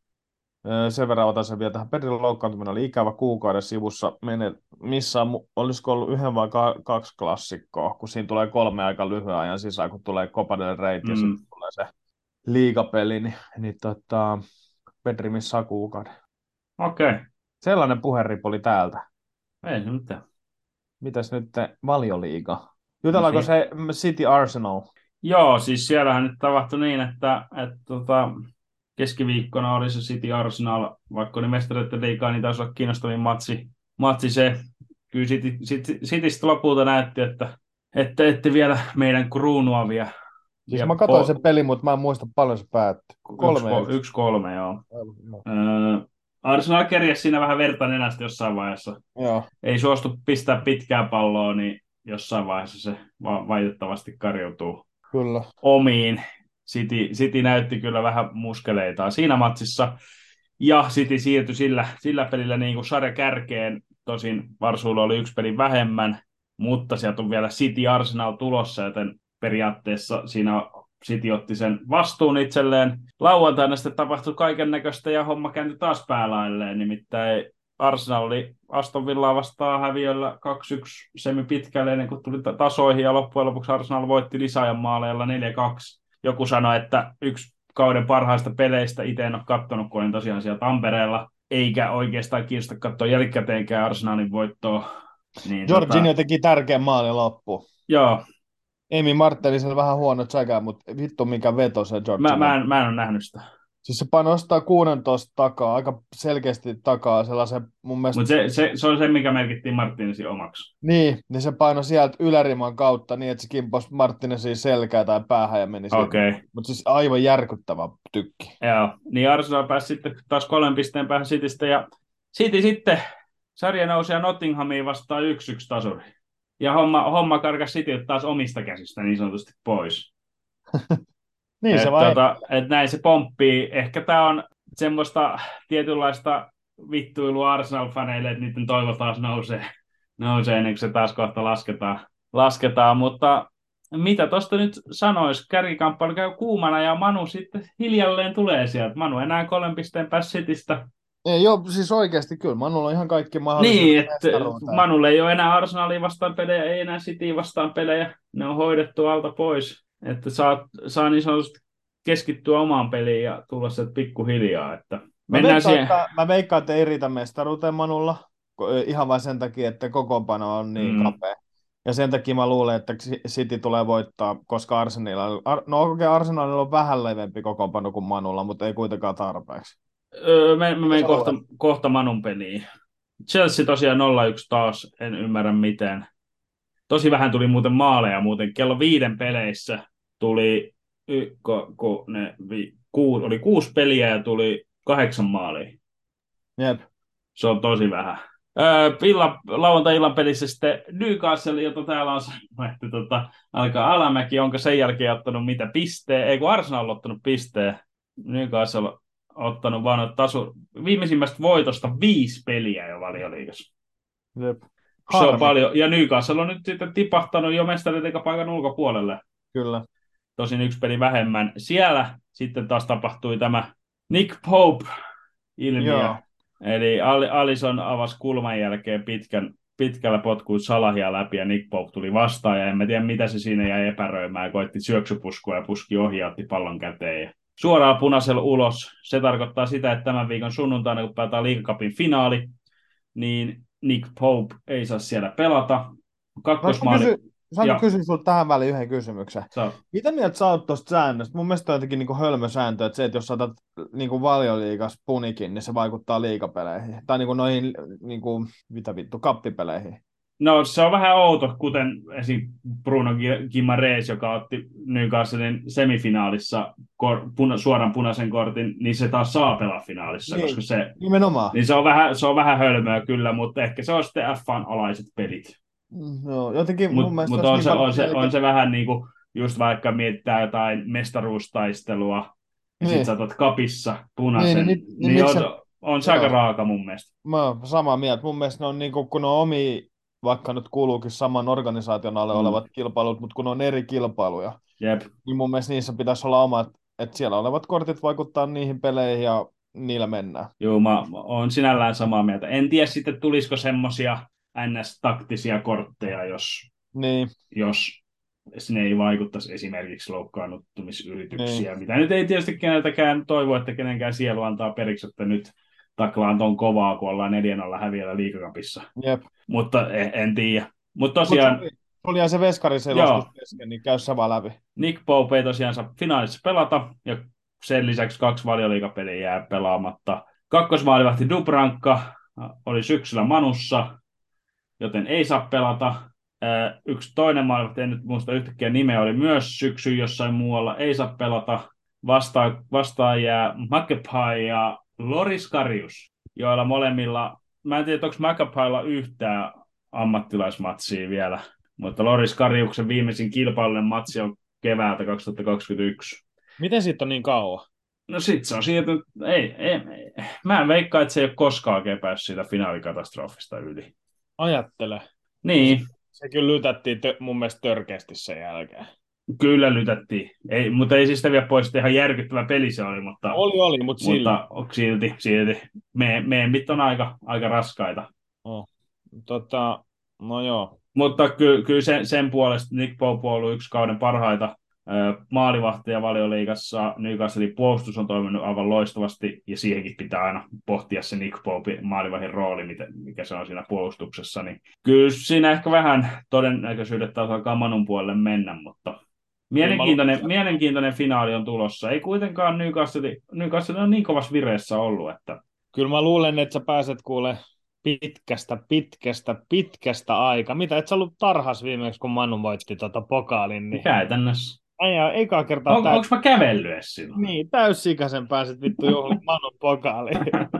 öö, sen verran otan sen vielä tähän. Pedrin loukkaantuminen oli ikävä kuukauden sivussa. Mene, missä on, olisiko ollut yhden vai ka- kaksi klassikkoa, kun siinä tulee kolme aika lyhyen ajan sisään, kun tulee Copa del Rey ja Mm. sitten tulee se liigapeli, niin, niin tota, Pedri missaa kuukauden. Okei, okay. Sellainen puheripoli täältä. Ei se mitään. Mitäs nyt Valioliiga? Jutellaanko No se City Arsenal? Joo, siis siellähän nyt tapahtui niin, että, että tota, keskiviikkona oli se City Arsenal, vaikka oli mestareiden liigaa, niin taisi olla kiinnostavin matsi, matsi se. Kyllä City, City, Citystä lopulta näytti, että ette, ette vielä meidän kruunua vie. Siis vie mä katsoin po- sen pelin, mutta mä en muista paljon se päättyi. Kolme. Yksi, ko- yksi kolme, joo. No. Öö, Arsenal kerjäsi siinä vähän verta nenästä jossain vaiheessa. Joo. Ei suostu pistää pitkää palloa, niin jossain vaiheessa se va- valitettavasti karjoutuu Kyllä. omiin. City, City näytti kyllä vähän muskeleitaan siinä matsissa. Ja City siirtyi sillä, sillä pelillä niin kuin sarja kärkeen. Tosin Varsuulla oli yksi peli vähemmän, mutta sieltä on vielä City Arsenal tulossa, joten periaatteessa siinä City otti sen vastuun itselleen. Lauantaina sitten tapahtui kaiken näköistä ja homma kääntyi taas päälailleen. Nimittäin Arsenal oli Aston Villaa vastaan häviöllä kaksi yksi semi pitkälle ennen kuin tuli tasoihin ja loppujen lopuksi Arsenal voitti lisäajan maaleilla neljä kaksi. Joku sanoi, että yksi kauden parhaista peleistä, itse en ole katsonut, kun olin tosiaan siellä Tampereella, eikä oikeastaan kiinnosta katsoa jälkikäteenkään Arsenalin voittoa. Niin, Jorginho tota, teki tärkeän maalin loppuun. joo, Emi Marttelisella vähän huono säkä, mutta vittu mikä veto se Jorginho. mä, mä, en, mä en ole nähnyt sitä. Siis se panostaa kuusitoista takaa, aika selkeästi takaa sellaisen mun mielestä... Mutta se, se, se on se, mikä merkittiin Marttinesin omaksi. Niin, niin se paino sieltä yläriman kautta niin, että se kimposi Marttinesin selkää tai päähän ja meni sieltä. Okei. Okay. Mutta siis aivan järkyttävä tykki. Joo, niin Arsenal pääsi sitten taas kolmen pisteen päähän Citystä ja City sitten sarja nousi ja Nottinghamiin vastaan yksi yksi tasuri. Ja homma, homma karkasi City taas omista käsistä niin sanotusti pois. Niin et, se vai... tota, et näin se pomppii. Ehkä tämä on semmoista tietynlaista vittuilua Arsenal-faneille, että niiden toivo taas nousee, nousee ennen kuin se taas kohta lasketaan. lasketaan. Mutta mitä tuosta nyt sanoisi? Kärkikamppailu käy kuumana ja Manu sitten hiljalleen tulee sieltä. Manu enää kolmen pisteen päässä Citystä. Ei, joo, siis oikeasti kyllä. Manulla on ihan kaikki mahdollisuudet. Niin, että Manulle ei ole enää Arsenalia vastaan pelejä, ei enää City vastaan pelejä. Ne on hoidettu alta pois. Että saa, saa niin sanotusti keskittyä omaan peliin ja tulla sieltä pikkuhiljaa. Että mä, mennään veikkaan, siihen. että, mä veikkaan, että ei riitä mestaruuteen Manulla. Ihan vain sen takia, että kokoonpano on niin Mm. kapea. Ja sen takia mä luulen, että City tulee voittaa, koska Arsenalilla, no oikein Arsenalilla on vähän levempi kokoonpano kuin Manulla, mutta ei kuitenkaan tarpeeksi. Öö, mä, mä menen Sä kohta, luulet? kohta Manun peliin. Chelsea tosiaan nolla yksi taas, en ymmärrä miten. Tosi vähän tuli muuten maaleja muuten. Kello viiden peleissä tuli, y, ko, ko, ne, vi, ku, oli kuusi peliä ja tuli kahdeksan maalia. Jep. Se on tosi vähän. Öö, illa, lauantai-illan pelissä sitten Newcastle, jota täällä on sanonut, että tota, alkaa alamäki, onko sen jälkeen ottanut mitä pisteen, ei kun Arsenal on ottanut pisteen. Newcastle on ottanut vaan tasu, viimeisimmästä voitosta viisi peliä jo Valioliigassa. Jep. Se on Harmi. paljon, ja Newcastle on nyt sitten tipahtanut jo mestariliigapaikan ulkopuolelle. Kyllä. Tosin yksi peli vähemmän. Siellä sitten taas tapahtui tämä Nick Pope-ilmiö. Joo. Eli Alisson avasi kulman jälkeen pitkän, pitkällä potkuut Salahia läpi ja Nick Pope tuli vastaan. Ja en mä tiedä mitä se siinä jäi epäröimään. Ja koitti syöksypuskua ja puski ohi ja otti pallon käteen. Ja suoraan punaisella ulos. Se tarkoittaa sitä, että tämän viikon sunnuntaina, kun päätään Liigacupin finaali, niin Nick Pope ei saa siellä pelata. Mä Kakkosmaali. kysy, saanko Joo, kysyä sinulta tähän väliin yhden kysymyksen? so, Mitä mieltä sä oot tuosta säännöstä? Mun mielestä on jotenkin niin hölmö sääntö, että se, että jos sä otat niin valioliigas punikin, niin se vaikuttaa liigapeleihin. Tai niin kuin noihin, niin kuin, mitä vittu, kappipeleihin. no se on vähän outo, kuten esim. Bruno Guimaraes, joka otti Newcastlen semifinaalissa kor, puna, suoran punaisen kortin, niin se taas saa pelaa finaalissa, Niin, koska se, nimenomaan. niin se on vähän, se on vähän hölmöä kyllä, mutta ehkä se on sitten F A:n alaiset pelit. No, jotenkin mun Mutta mielestä mut olisi on, niin se, paljon on, se, selkeä. on se vähän niin kuin, just vaikka mietitään jotain mestaruustaistelua, ja sit Niin, sä otat kapissa niin, niin, punaisen, niin, niin niin miksi se... on, on se aika Joo, raaka mun mielestä. mä oon samaa mieltä. Mun mielestä ne on niin kuin, kun ne on omia, vaikka nyt kuuluukin saman organisaation alle Mm. olevat kilpailut, mutta kun ne on eri kilpailuja, Jep. niin mun mielestä niissä pitäisi olla omat, että siellä olevat kortit vaikuttaa niihin peleihin ja niillä mennään. Joo, mä oon sinällään samaa mieltä. En tiedä sitten, tulisiko semmosia N S-taktisia kortteja, jos, Niin, jos ne ei vaikuttaisi esimerkiksi niin, loukkaannuttumisyrityksiä, mitä nyt ei tietysti keneltäkään toivo, että kenenkään sielu antaa periksi, että nyt taklaan ton kovaa, kun ollaan neljä nolla häviöllä liigakapissa. jep. Mutta en, en tiedä. Mutta Mutta tosiaan, oli ihan se veskarin selostus joo, kesken, niin käy sä vaan läpi. Nick Pope ei tosiaan saa finaalissa pelata, ja sen lisäksi kaksi valioliigapeliä jää pelaamatta. Kakkosmaalivahti Dubranka oli syksyllä Manussa, joten ei saa pelata. Yksi toinen maalivahti, en nyt muista yhtäkkiä nimeä, oli myös syksy jossain muualla, ei saa pelata. Vastaan, vastaan jää McApie ja Loris Karius, joilla molemmilla, mä en tiedä, onko McApiella yhtään ammattilaismatsia vielä, mutta Loris Kariuksen viimeisin kilpailullinen matsi on keväältä kaksituhattakaksikymmentäyksi. Miten siitä on niin kauan? No sit se on siitä, ei, ei, ei. Mä en veikkaa, että se ei ole koskaan oikein päässyt siitä finaalikatastrofista yli. Ajattele. Niin, Se kyllä lytättiin tö- mun mielestä törkeästi sen jälkeen. kyllä lytättiin. Ei, mutta ei siis sitä vielä pois, ihan järkyttävä peli se oli, mutta, Oli, oli, mutta sillä. mutta silti, silti. Me, meemit on aika, aika raskaita. Oh. Tota, no joo. Mutta ky, kyllä sen, sen puolesta Nick Pope on ollut yksi kauden parhaita maalivahtia Valioliigassa. Newcastlein puolustus on toiminut aivan loistavasti, ja siihenkin pitää aina pohtia se Nick Pope maalivahdin rooli, mikä se on siinä puolustuksessa. Niin kyllä siinä ehkä vähän todennäköisyydet taas alkaa Manun puolelle mennä, mutta mielenkiintoinen, mielenkiintoinen finaali on tulossa. Ei kuitenkaan Newcastle, Newcastle on niin kovassa vireessä ollut, että... Kyllä mä luulen, että sä pääset kuule pitkästä, pitkästä, pitkästä aikaa. Mitä, et sä ollut tarhas viimeksi, kun Manu voitti tota pokaalin? Niin... Käytännössä. Aijaa, eka kertaa... On, täys... Onko mä kävellyt edes silloin? Niin, täysikäisen pääset vittu juhlit Manun pokaaliin.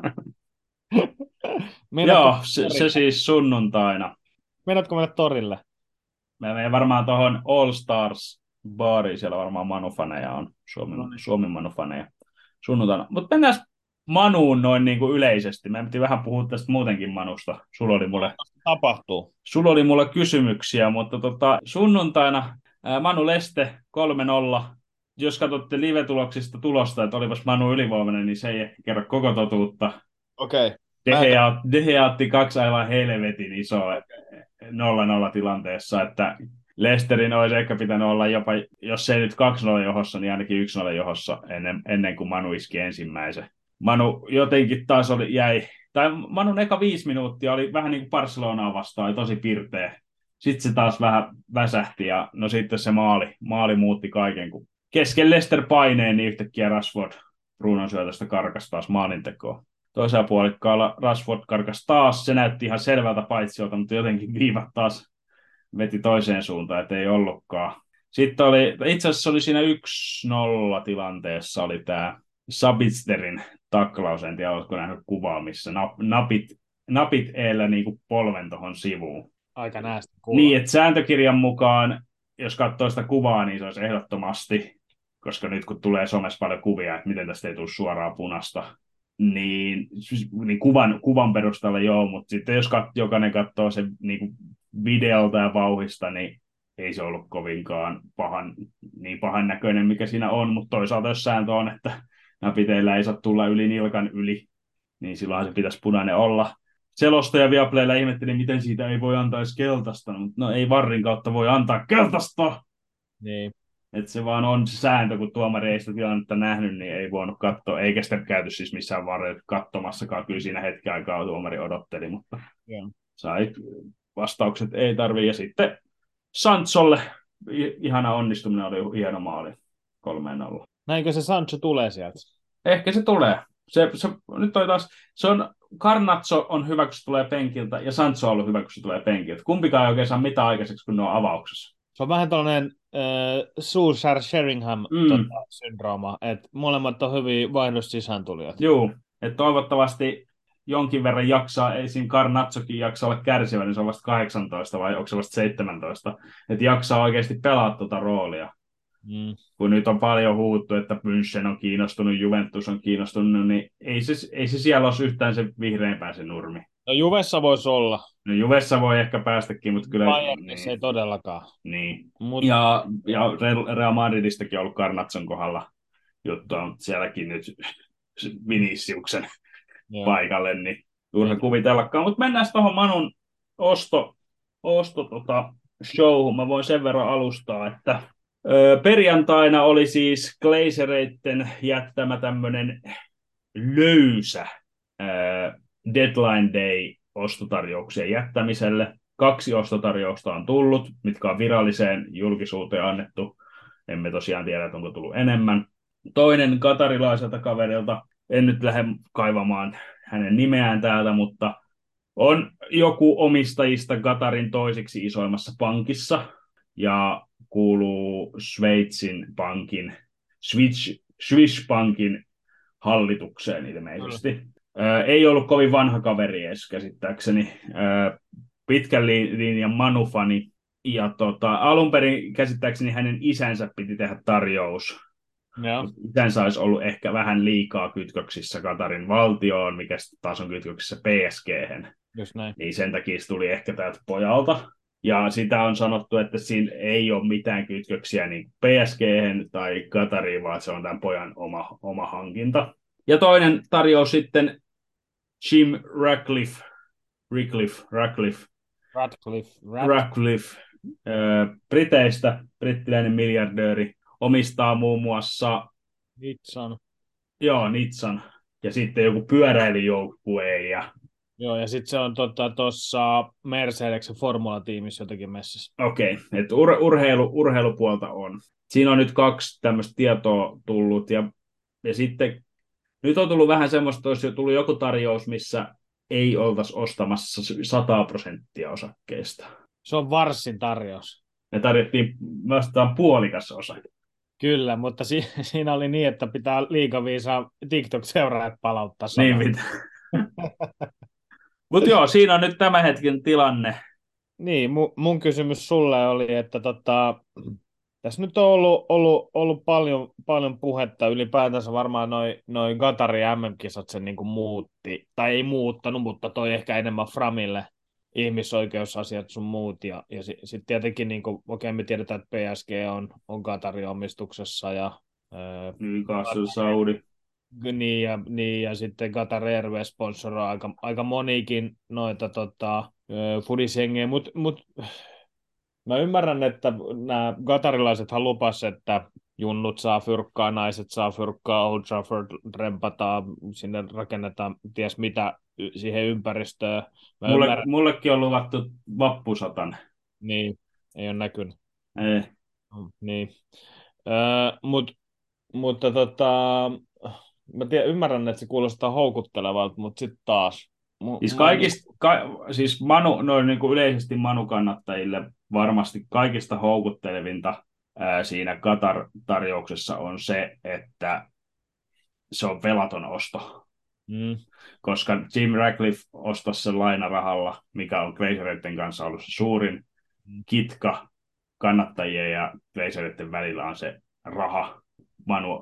Joo, se, se siis sunnuntaina. Meinaatko mennä torille? Mä menen varmaan tuohon All Stars baariin, siellä varmaan Manu-faneja on, Suomen, No niin. Suomen Manu-faneja sunnuntaina. Mutta mennään Manuun noin niin kuin yleisesti. Mä piti vähän puhua tästä muutenkin Manusta. Sulla oli mulle, Tapahtuu. sulla oli mulle kysymyksiä, mutta tota, sunnuntaina ää, Manu Leste kolme nolla. Jos katsotte live-tuloksista tulosta, että olipas Manu ylivoimainen, niin se ei ehkä kerro koko totuutta. Okei. Okay. Dehe otti kaksi aivan helvetin isoa nolla nolla tilanteessa, että Lesterin olisi ehkä pitänyt olla jopa, jos ei nyt kaksi nolla johossa, niin ainakin yksi nolla johossa ennen, ennen kuin Manu iski ensimmäisen. Manu jotenkin taas oli, jäi, tai Manun eka viisi minuuttia oli vähän niin kuin Barcelonaa vastaan, tosi pirteä. Sitten se taas vähän väsähti ja no sitten se maali, maali muutti kaiken, kun kesken Lester paineen, niin yhtäkkiä Rashford Brunon syötöstä karkasi taas maalintekoon. Toisella puolikkaalla Rashford karkasi taas, se näytti ihan selvältä paitsiolta, mutta jotenkin viivat taas veti toiseen suuntaan, että ei ollutkaan. Sitten oli, itse asiassa oli siinä yksi nolla tilanteessa oli tämä Sabitzerin taklaus, en tiedä, oletko nähnyt kuvaa, missä napit, napit eellä niin kuin polven tuohon sivuun. Aika näästi kuva. Niin, että sääntökirjan mukaan, jos katsoo sitä kuvaa, niin se olisi ehdottomasti, koska nyt kun tulee somessa paljon kuvia, että miten tästä ei tule suoraan punasta, niin, niin kuvan, kuvan perusteella joo, mutta sitten jos kat, jokainen katsoo sen niin kuin videolta ja vauhista, niin ei se ollut kovinkaan pahan, niin pahan näköinen, mikä siinä on, mutta toisaalta jos sääntö on, että napiteillä ei saa tulla yli nilkan yli, niin silloinhan se pitäisi punainen olla. Selostaja Viaplaylla ihmetteli, miten siitä ei voi antaa edes keltaista, mutta no ei varrin kautta voi antaa keltaista. Niin. Että se vaan on se sääntö, kun tuomari ei sitä tilannetta nähnyt, niin ei voinut katsoa, eikä sitä käyty siis missään varreilla katsomassakaan, kyllä siinä hetken aikaa tuomari odotteli, mutta Joo. sai vastaukset ei tarvii, ja sitten Sancholle i- ihana onnistuminen, oli hieno maali, kolme nolla. Näinkö se Sancho tulee sieltä? Ehkä se tulee. Se, se, nyt on taas, se on, Garnacho on hyvä, kun se tulee penkiltä, ja Sancho on ollut hyvä, kun se tulee penkiltä. Kumpikaan ei oikein saa mitään aikaiseksi, kun ne on avauksessa. Se on vähän tällainen äh, Solskjaer Sheringham Mm. tota, syndrooma, että molemmat on hyvin vaihdossisääntulijat. Joo, että toivottavasti jonkin verran jaksaa, esim. Garnachokin jaksaa olla kärsivä, niin se on vasta kahdeksantoista vai onko se vasta seitsemäntoista, että jaksaa oikeasti pelaa tuota roolia. Mm. Kun nyt on paljon huuttu, että München on kiinnostunut, Juventus on kiinnostunut, niin ei se, ei se siellä ole yhtään se vihreämpää se nurmi. No Juvessa voisi olla. No Juvessa voi ehkä päästäkin, mutta kyllä... Bayernissa ei Niin, todellakaan. niin. Mut, Ja, ja Real Madridistakin on ollut Garnachon kohdalla juttua, mutta sielläkin nyt Viniciuksen joo. paikalle, niin turha kuvitellakaan. Mutta mennään tuohon Manun osto, osto tota, showhun. Mä voin sen verran alustaa, että ö, perjantaina oli siis Glazereitten jättämä tämmöinen löysä ö, deadline day ostotarjouksien jättämiselle. Kaksi ostotarjousta on tullut, mitkä on viralliseen julkisuuteen annettu. Emme tosiaan tiedä, että onko tullut enemmän. Toinen katarilaiselta kaverilta, en nyt lähde kaivamaan hänen nimeään täältä, mutta on joku omistajista Katarin toiseksi isoimmassa pankissa ja kuuluu Sveitsin pankin, Swiss, Swiss pankin hallitukseen ilmeisesti. Ö, ei ollut kovin vanha kaveri edes käsittääkseni. Ö, pitkän linjan Manufani. Ja tota, alun perin käsittääkseni hänen isänsä piti tehdä tarjous. Joo. Isänsä olisi ollut ehkä vähän liikaa kytköksissä Katarin valtioon, mikä taas on kytköksissä P S G:hen. Just näin. Niin sen takia se tuli ehkä täältä pojalta. Ja sitä on sanottu, että siinä ei ole mitään kytköksiä niin P S G:hen tai Katariin, vaan se on tämän pojan oma, oma hankinta. Ja toinen tarjous sitten Jim Ratcliffe, Ratcliffe, Ratcliffe, Radcliffe. Rad... Ratcliffe äh, Briteistä, brittiläinen miljardööri, omistaa muun muassa Nitsan. joo, Nitsan ja sitten joku pyöräilyjoukkue ja Joo, ja sitten se on tuossa tota, Mercedeksen formulatiimissä jotenkin messissä. okei, okay, että ur, urheilu, urheilupuolta on. Siinä on nyt kaksi tämmöistä tietoa tullut ja, ja sitten nyt on tullut vähän semmoista, että olisi tullut joku tarjous, missä ei oltaisi ostamassa sata prosenttia osakkeista. Se on Varsin tarjous. Me tarjottiin vastaan puolikas osake. Kyllä, mutta si- siinä oli niin, että pitää liikaviisaa TikTok-seuraajat palauttaa. Niin mitä. Mutta joo, siinä on nyt tämän hetken tilanne. Niin, mu- mun kysymys sulle oli, että tota, tässä nyt on ollut, ollut, ollut paljon, paljon puhetta, ylipäätänsä varmaan noin noi Qatarin M M-kisat sen niin kuin muutti, tai ei muuttanut, mutta toi ehkä enemmän Framille ihmisoikeusasiat sun muut, ja, ja sitten sit tietenkin, niin kuin, okei, me tiedetään, että P S G on, on Qatarin omistuksessa, ja ää, Newcastle, Saudi. Niin ja, niin, ja sitten Qatar Airways sponsoroi aika, aika monikin noita tota, fudisjengiä, mutta mut, mä ymmärrän, että nämä qatarilaisethan lupas, että junnut saa fyrkkaa, naiset saa fyrkkaa, Old Trafford rempataan, sinne rakennetaan ties mitä siihen ympäristöön. Mä Mulle, ymmärrän, mullekin on luvattu vappusatan. niin, ei ole näkynyt. Ei. Niin. Öö, mut, mutta tota, mä tiedän, ymmärrän, että se kuulostaa houkuttelevalta, mutta sitten taas. Mu- Siis, mu- kaikista, ka, siis Manu, noin niin kuin yleisesti Manu-kannattajille varmasti kaikista houkuttelevinta ää, siinä Qatar-tarjouksessa on se, että se on velaton osto. Mm. Koska Jim Ratcliffe ostaisi sen lainarahalla, mikä on Glazereiden kanssa ollut se suurin kitka kannattajien ja Glazereiden välillä on se raha. Manu,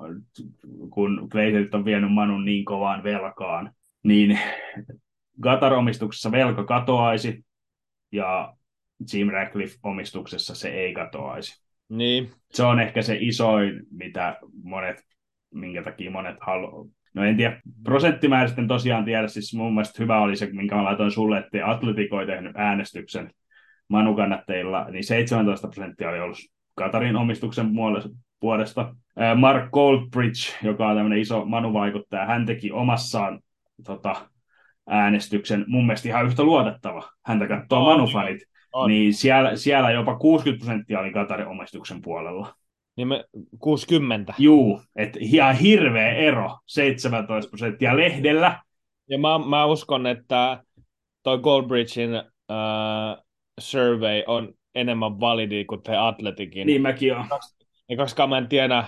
kun Glazerit on vienyt Manun niin kovaan velkaan, niin Qatar-omistuksessa velka katoaisi ja Jim Ratcliffe-omistuksessa se ei katoaisi. Niin. Se on ehkä se isoin, mitä monet, minkä takia monet haluaa. No en tiedä, prosenttimääristä en tosiaan tiedä, siis mun mielestä hyvä oli se, minkä mä laitoin sulle, että Atletico oli tehnyt äänestyksen Manu-kannattajilla, niin seitsemäntoista prosenttia oli ollut Qatarin omistuksen puolesta. Mark Goldbridge, joka on tämmöinen iso Manu-vaikuttaja, hän teki omassaan tota, äänestyksen, mun mielestä ihan yhtä luotettava. Häntä katsoo Manu-fanit. On. niin siellä, siellä jopa kuusikymmentä prosenttia oli Qatarin omistuksen puolella. Niin me, kuusikymmentä. Juu, että ihan hirveä ero, seitsemäntoista prosenttia lehdellä. Ja mä, mä uskon, että toi Goldbridgein uh, survey on enemmän validi kuin te Atleticin. Niin mäkin on. Ja koska mä en tiedä,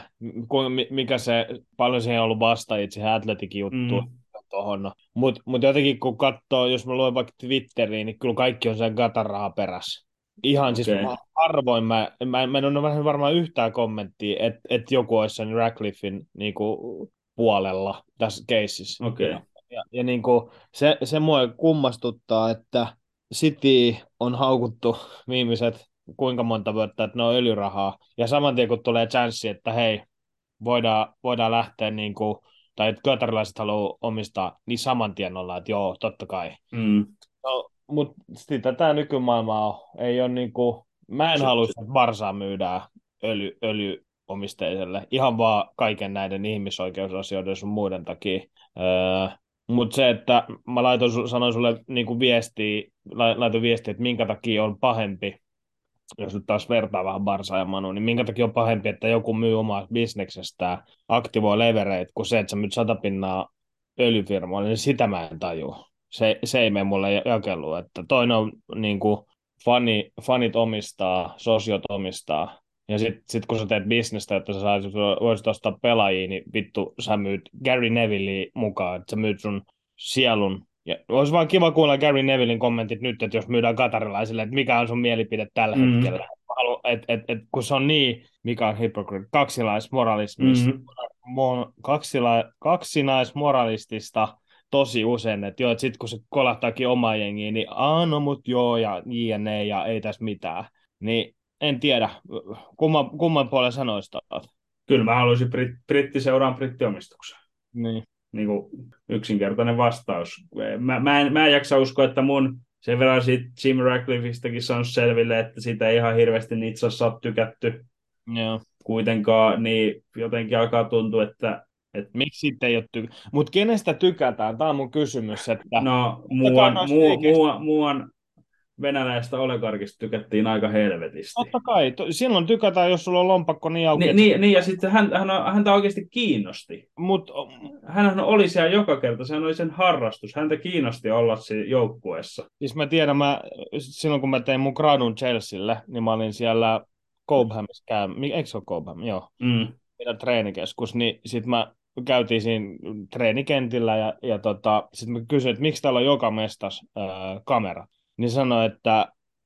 mikä se, paljon siihen on ollut vastaajia siihen Athleticin juttuun. Mm. Tohon. Mutta mut jotenkin kun katsoo, jos mä luen vaikka Twitteriin, niin kyllä kaikki on sen Qatar-rahaa perässä. Ihan okay. Siis harvoin mä, mä, mä en ole nähnyt varmaan yhtään kommenttia, että et joku olisi sen Radcliffin niinku, puolella tässä keississä. Okay. Ja, ja, ja niinku, se, se mua kummastuttaa, että City on haukuttu viimeiset kuinka monta vuotta, että ne on öljyrahaa. Ja saman tien kun tulee chanssi, että hei, voidaan, voidaan lähteä niinku, tai että qatarilaiset haluaa omistaa, niin saman tien ollaan, että joo, totta kai. Mm. No, mutta sitä tämä nykymaailma on. Ei ole niinku, mä en haluaisi, että Barsaa myydään öljy, öljyomisteiselle, ihan vaan kaiken näiden ihmisoikeusasioiden sun muiden takia. Öö, mutta se, että mä laitoin, sanoin sulle niinku viestiä, laitoin viestiä, että minkä takia on pahempi, jos nyt taas vertaa vähän Barsaa ja Manu, niin minkä takia on pahempi, että joku myy omaa bisneksestään, aktivoi levereit, kun se, että sä myyt sata pinnaa öljyfirmoille, niin sitä mä en tajua. Se, se ei mene mulle jakeluun. Että toinen on niin kuin fani, fanit omistaa, sosiot omistaa, ja sitten sit kun sä teet bisnestä, että sä saisit, voisit ostaa pelaajia, niin vittu sä myyt Gary Neville mukaan, että sä myyt sun sielun. Ja olisi vaan kiva kuulla Gary Nevillin kommentit nyt, että jos myydään katarilaisille, että mikä on sun mielipide tällä mm. hetkellä. Et, et, et, kun se on niin, mikä on hypocrite, kaksinaismoralismista, mm-hmm. kaksila, kaksinaismoralistista tosi usein, että joo, että sit kun se kolahtaakin omaa jengiä, niin aah, no mut joo, ja jne, ja ei tässä mitään. Niin en tiedä, kumman, kumman puolen sanoista olet? Kyllä mä haluaisin brit, britti seuraan brittiomistuksen. Niin. Niin kuin yksinkertainen vastaus. Mä, mä, en, mä en jaksa uskoa, että mun sen verran siitä Jim Radcliffeistäkin saanut selville, että sitä ei ihan hirveästi niitä saa tykätty Joo. kuitenkaan, niin jotenkin alkaa tuntua, että Et... Miksi siitä ei ole tykätty? Mutta kenestä tykätään? Tämä on mun kysymys. Että... No, muuan, muu, muuan, muuan venäläistä oligarkista tykättiin aika helvetisti. Totta kai. Silloin tykätään, jos sulla on lompakko niin auki. Ni, niin, niin, ja sitten hän, hän, häntä oikeasti kiinnosti. Mut... Hän oli siellä joka kerta. Sehän oli sen harrastus. Häntä kiinnosti olla siinä joukkueessa. Siis mä tiedän, mä, silloin kun mä tein mun gradun Chelsealle, niin mä olin siellä Cobhamissa käymässä. Eikö se ole Cobham? Joo. Mm. Meidän treenikeskus. Niin sit mä käytiin siinä treenikentillä ja, ja tota, sitten mä kysyin, että miksi täällä on joka mestas ää, kamera. Niin sanoi, että,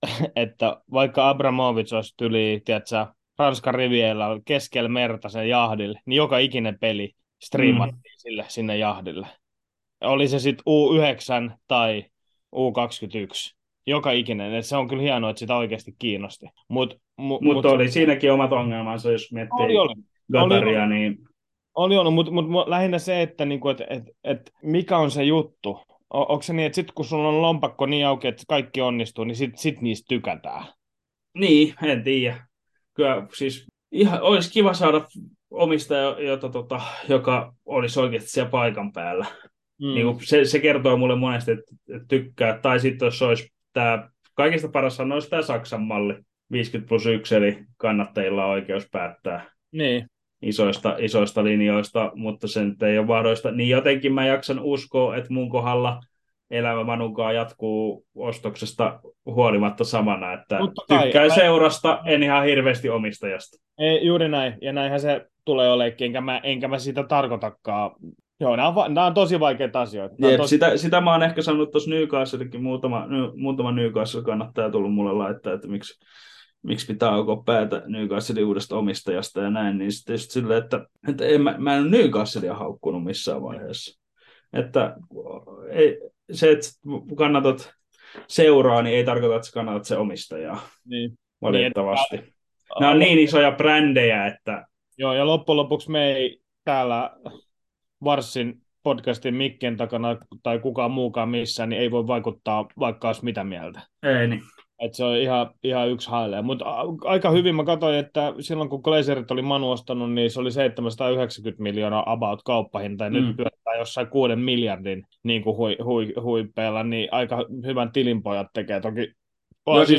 että vaikka Abramovic olisi tyli, tiedätkö, Ranskan riviellä keskellä merta sen jahdille, niin joka ikinen peli striimattiin mm. sille sinne jahdille. Oli se sitten U yhdeksän tai U kaksikymmentäyksi. Joka ikinen. Et se on kyllä hienoa, että sitä oikeasti kiinnosti. Mutta mu, mut mut, oli siinäkin omat ongelmansa, jos miettii oli, oli. Qataria, oli, niin... Oli ollut, mutta mut, lähinnä se, että niinku, et, et, et, mikä on se juttu. O, onko se niin, että sitten kun sulla on lompakko niin auki, että kaikki onnistuu, niin sitten sit niistä tykätään? Niin, en tiedä. Kyllä siis ihan, olisi kiva saada omistaja, jota, tota, joka olisi oikeasti siellä paikan päällä. Mm. Niin kuin se, se kertoo mulle monesti, että, että tykkää. Tai sitten jos olisi tämä, kaikista paras olisi tämä Saksan malli, viisikymmentä plus yksi, eli kannattajilla on oikeus päättää. Niin. Isoista, isoista linjoista, mutta se nyt ei ole mahdollista. Niin jotenkin mä jaksan uskoa, että mun kohdalla elämä Manukaan jatkuu ostoksesta huolimatta samana, että tykkään seurasta, en ihan hirveästi omistajasta. Ei, juuri näin, ja näinhän se tulee olemaan, enkä mä, enkä mä sitä tarkoitakaan. Joo, nämä on, nämä on tosi vaikeita asioita. Jeep, tosi... sitä, sitä mä oon ehkä sanonut tuossa Newcastlekin, muutama, muutama Newcastle kannattaa tullut mulle laittaa, että miksi miksi pitää alkaa päätä Newcastlein uudesta omistajasta ja näin, niin sitten just silleen, että, että en, mä, mä en ole Newcastlea haukkunut missään vaiheessa. Että ei, se, että kannatat seuraa, niin ei tarkoita, että sä kannatat se omistajaa. Niin. Valitettavasti. Niin, että... Nämä on niin isoja brändejä, että... Joo, ja loppujen lopuksi me ei täällä Varsin podcastin mikkien takana tai kukaan muukaan missään, niin ei voi vaikuttaa vaikka olisi mitä mieltä. Ei niin. Että se on ihan, ihan yksi hailee. Mutta aika hyvin mä katsoin, että silloin kun Glazerit oli Manu ostanut, niin se oli seitsemänsataayhdeksänkymmentä miljoonaa about kauppahinta, ja mm. nyt pyöttää jossain kuuden miljardin niin kuin hui, hui, huippeilla, niin aika hyvän tilinpojat tekee. Toki Joo, siis,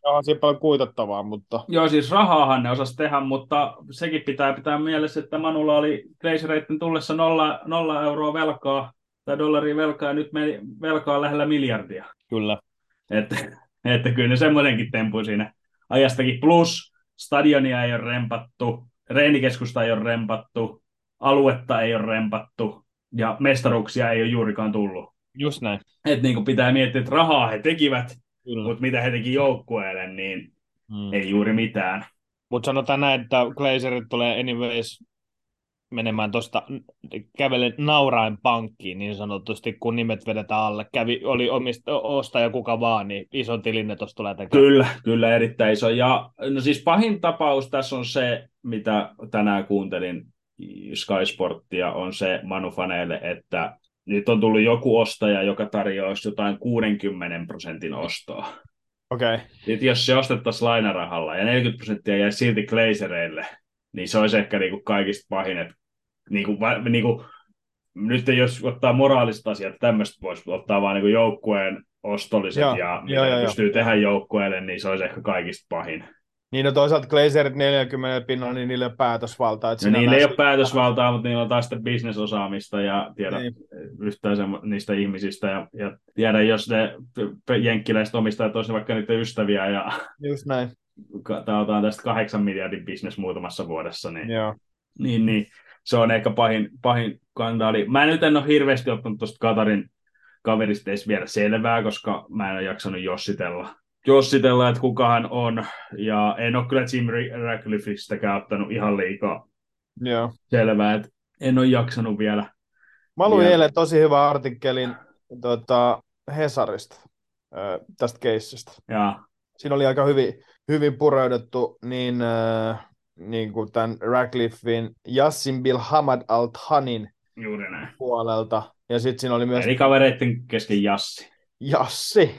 Onhan siinä paljon kuitattavaa, mutta Joo, siis rahaahan ne osas tehdä, mutta sekin pitää pitää mielessä, että Manulla oli Glazereitten tullessa nolla, nolla euroa velkaa tai dollaria velkaa, ja nyt meni velkaa lähellä miljardia. Kyllä. Että, että kyllä ne semmoisenkin tempu siinä ajastakin. Plus stadionia ei ole rempattu, reenikeskusta ei ole rempattu, aluetta ei ole rempattu, ja mestaruuksia ei ole juurikaan tullut. Just näin. Että niin pitää miettiä, että rahaa he tekivät, Kyllä. mutta mitä he teki joukkueelle, niin Mm. ei juuri mitään. Mutta sanotaan näin, että Glazerit tulee anyways menemään tuosta kävellen nauraen pankkiin niin sanotusti, kun nimet vedetään alle. Kävi, oli omista, ostaja kuka vaan, niin iso tilinne tuossa tulee tekemään. Kyllä, kyllä erittäin iso. Ja no siis pahin tapaus tässä on se, mitä tänään kuuntelin Sky Sporttia, on se Manu-faneille, että nyt on tullut joku ostaja, joka tarjoaisi jotain kuudenkymmenen prosentin ostoa. okei. Okay. Sitten jos se ostettaisiin lainarahalla ja neljäkymmentä prosenttia jäisi silti Glazereille, niin se olisi ehkä niinku kaikista pahin. Että niinku, niinku, nyt jos ottaa moraaliset asiat, tämmöistä voisi ottaa vaan niinku joukkueen ostolliset Joo, ja joo, mitä joo, ne joo. pystyy tehdä joukkueelle, niin se olisi ehkä kaikista pahin. Niin no toisaalta Glazerit neljäkymmentä pinnalla, niin niillä ei ole päätösvaltaa. Että No niillä sinällään ei ole se- päätösvaltaa, mutta niillä on taas sitä bisnesosaamista ja tiedä Niin. yhtään semmo- niistä ihmisistä. Ja, ja tiedä, jos ne p- p- jenkkiläiset omistajat olisivat vaikka niiden ystäviä ja Just näin, taataan tästä kahdeksan miljardin bisnes muutamassa vuodessa, niin, joo. niin, niin se on ehkä pahin, pahin kandaali. Mä nyt en ole hirveästi ottanut tuosta Katarin kaverista edes vielä selvää, koska mä en ole jaksanut jossitella. Jossitella, että kuka hän on, ja en ole kyllä Jim Ratcliffestäkään ottanut ihan liikaa Joo. selvää, että en ole jaksanut vielä. Mä luin Ja- eilen tosi hyvän artikkelin tota, Hesarista ö, tästä keissistä. Ja Siinä oli aika hyvin, hyvin pureuduttu niin, äh, niin kuin tämän Radcliffin Yassin Bil Hamad Al Thanin juuri näin. puolelta. Ja sitten siinä oli myös Eli kavereiden kesken Jassi. Jassi.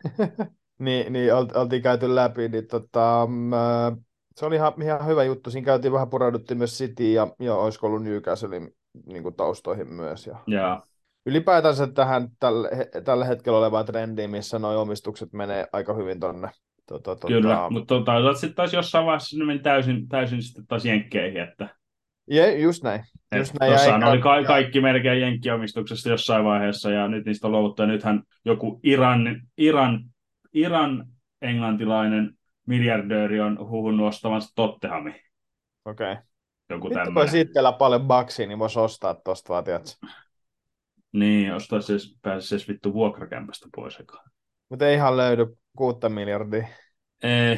niin, niin olt- oltiin käyty läpi. Niin, tota, mm, äh, se oli ihan, ihan hyvä juttu. Siinä käytiin vähän pureuduttiin myös City ja, ja olisiko ollut Newcastlein niin kuin taustoihin myös. Ja Ja ylipäätänsä tähän tälle, he- tällä hetkellä olevaan trendiin, missä nuo omistukset menee aika hyvin tonne. Tota, tota, kyllä, mutta toisaalta sitten taas jossain vaiheessa ne meni täysin, täysin sitten taas jenkkeihin, että Je, just näin. Just näin. Ja tuossa eikä- oli ka- ja- kaikki melkein jenkkiomistuksessa jossain vaiheessa, ja nyt niistä on luovuttu, ja nythän joku Iran, Iran, Iran englantilainen miljardööri on huhunnut ostavansa Tottenhamin. Okei. Okay. Joku Vittu, kun tämmöinen. siitä paljon baksia, niin voisi ostaa tosta vaan, tiedätkö? Niin, ostaisi se, pääsisi edes vittu vuokrakämpästä pois ekaan. Mutta ei ihan löydy kuutta miljardia. Ei,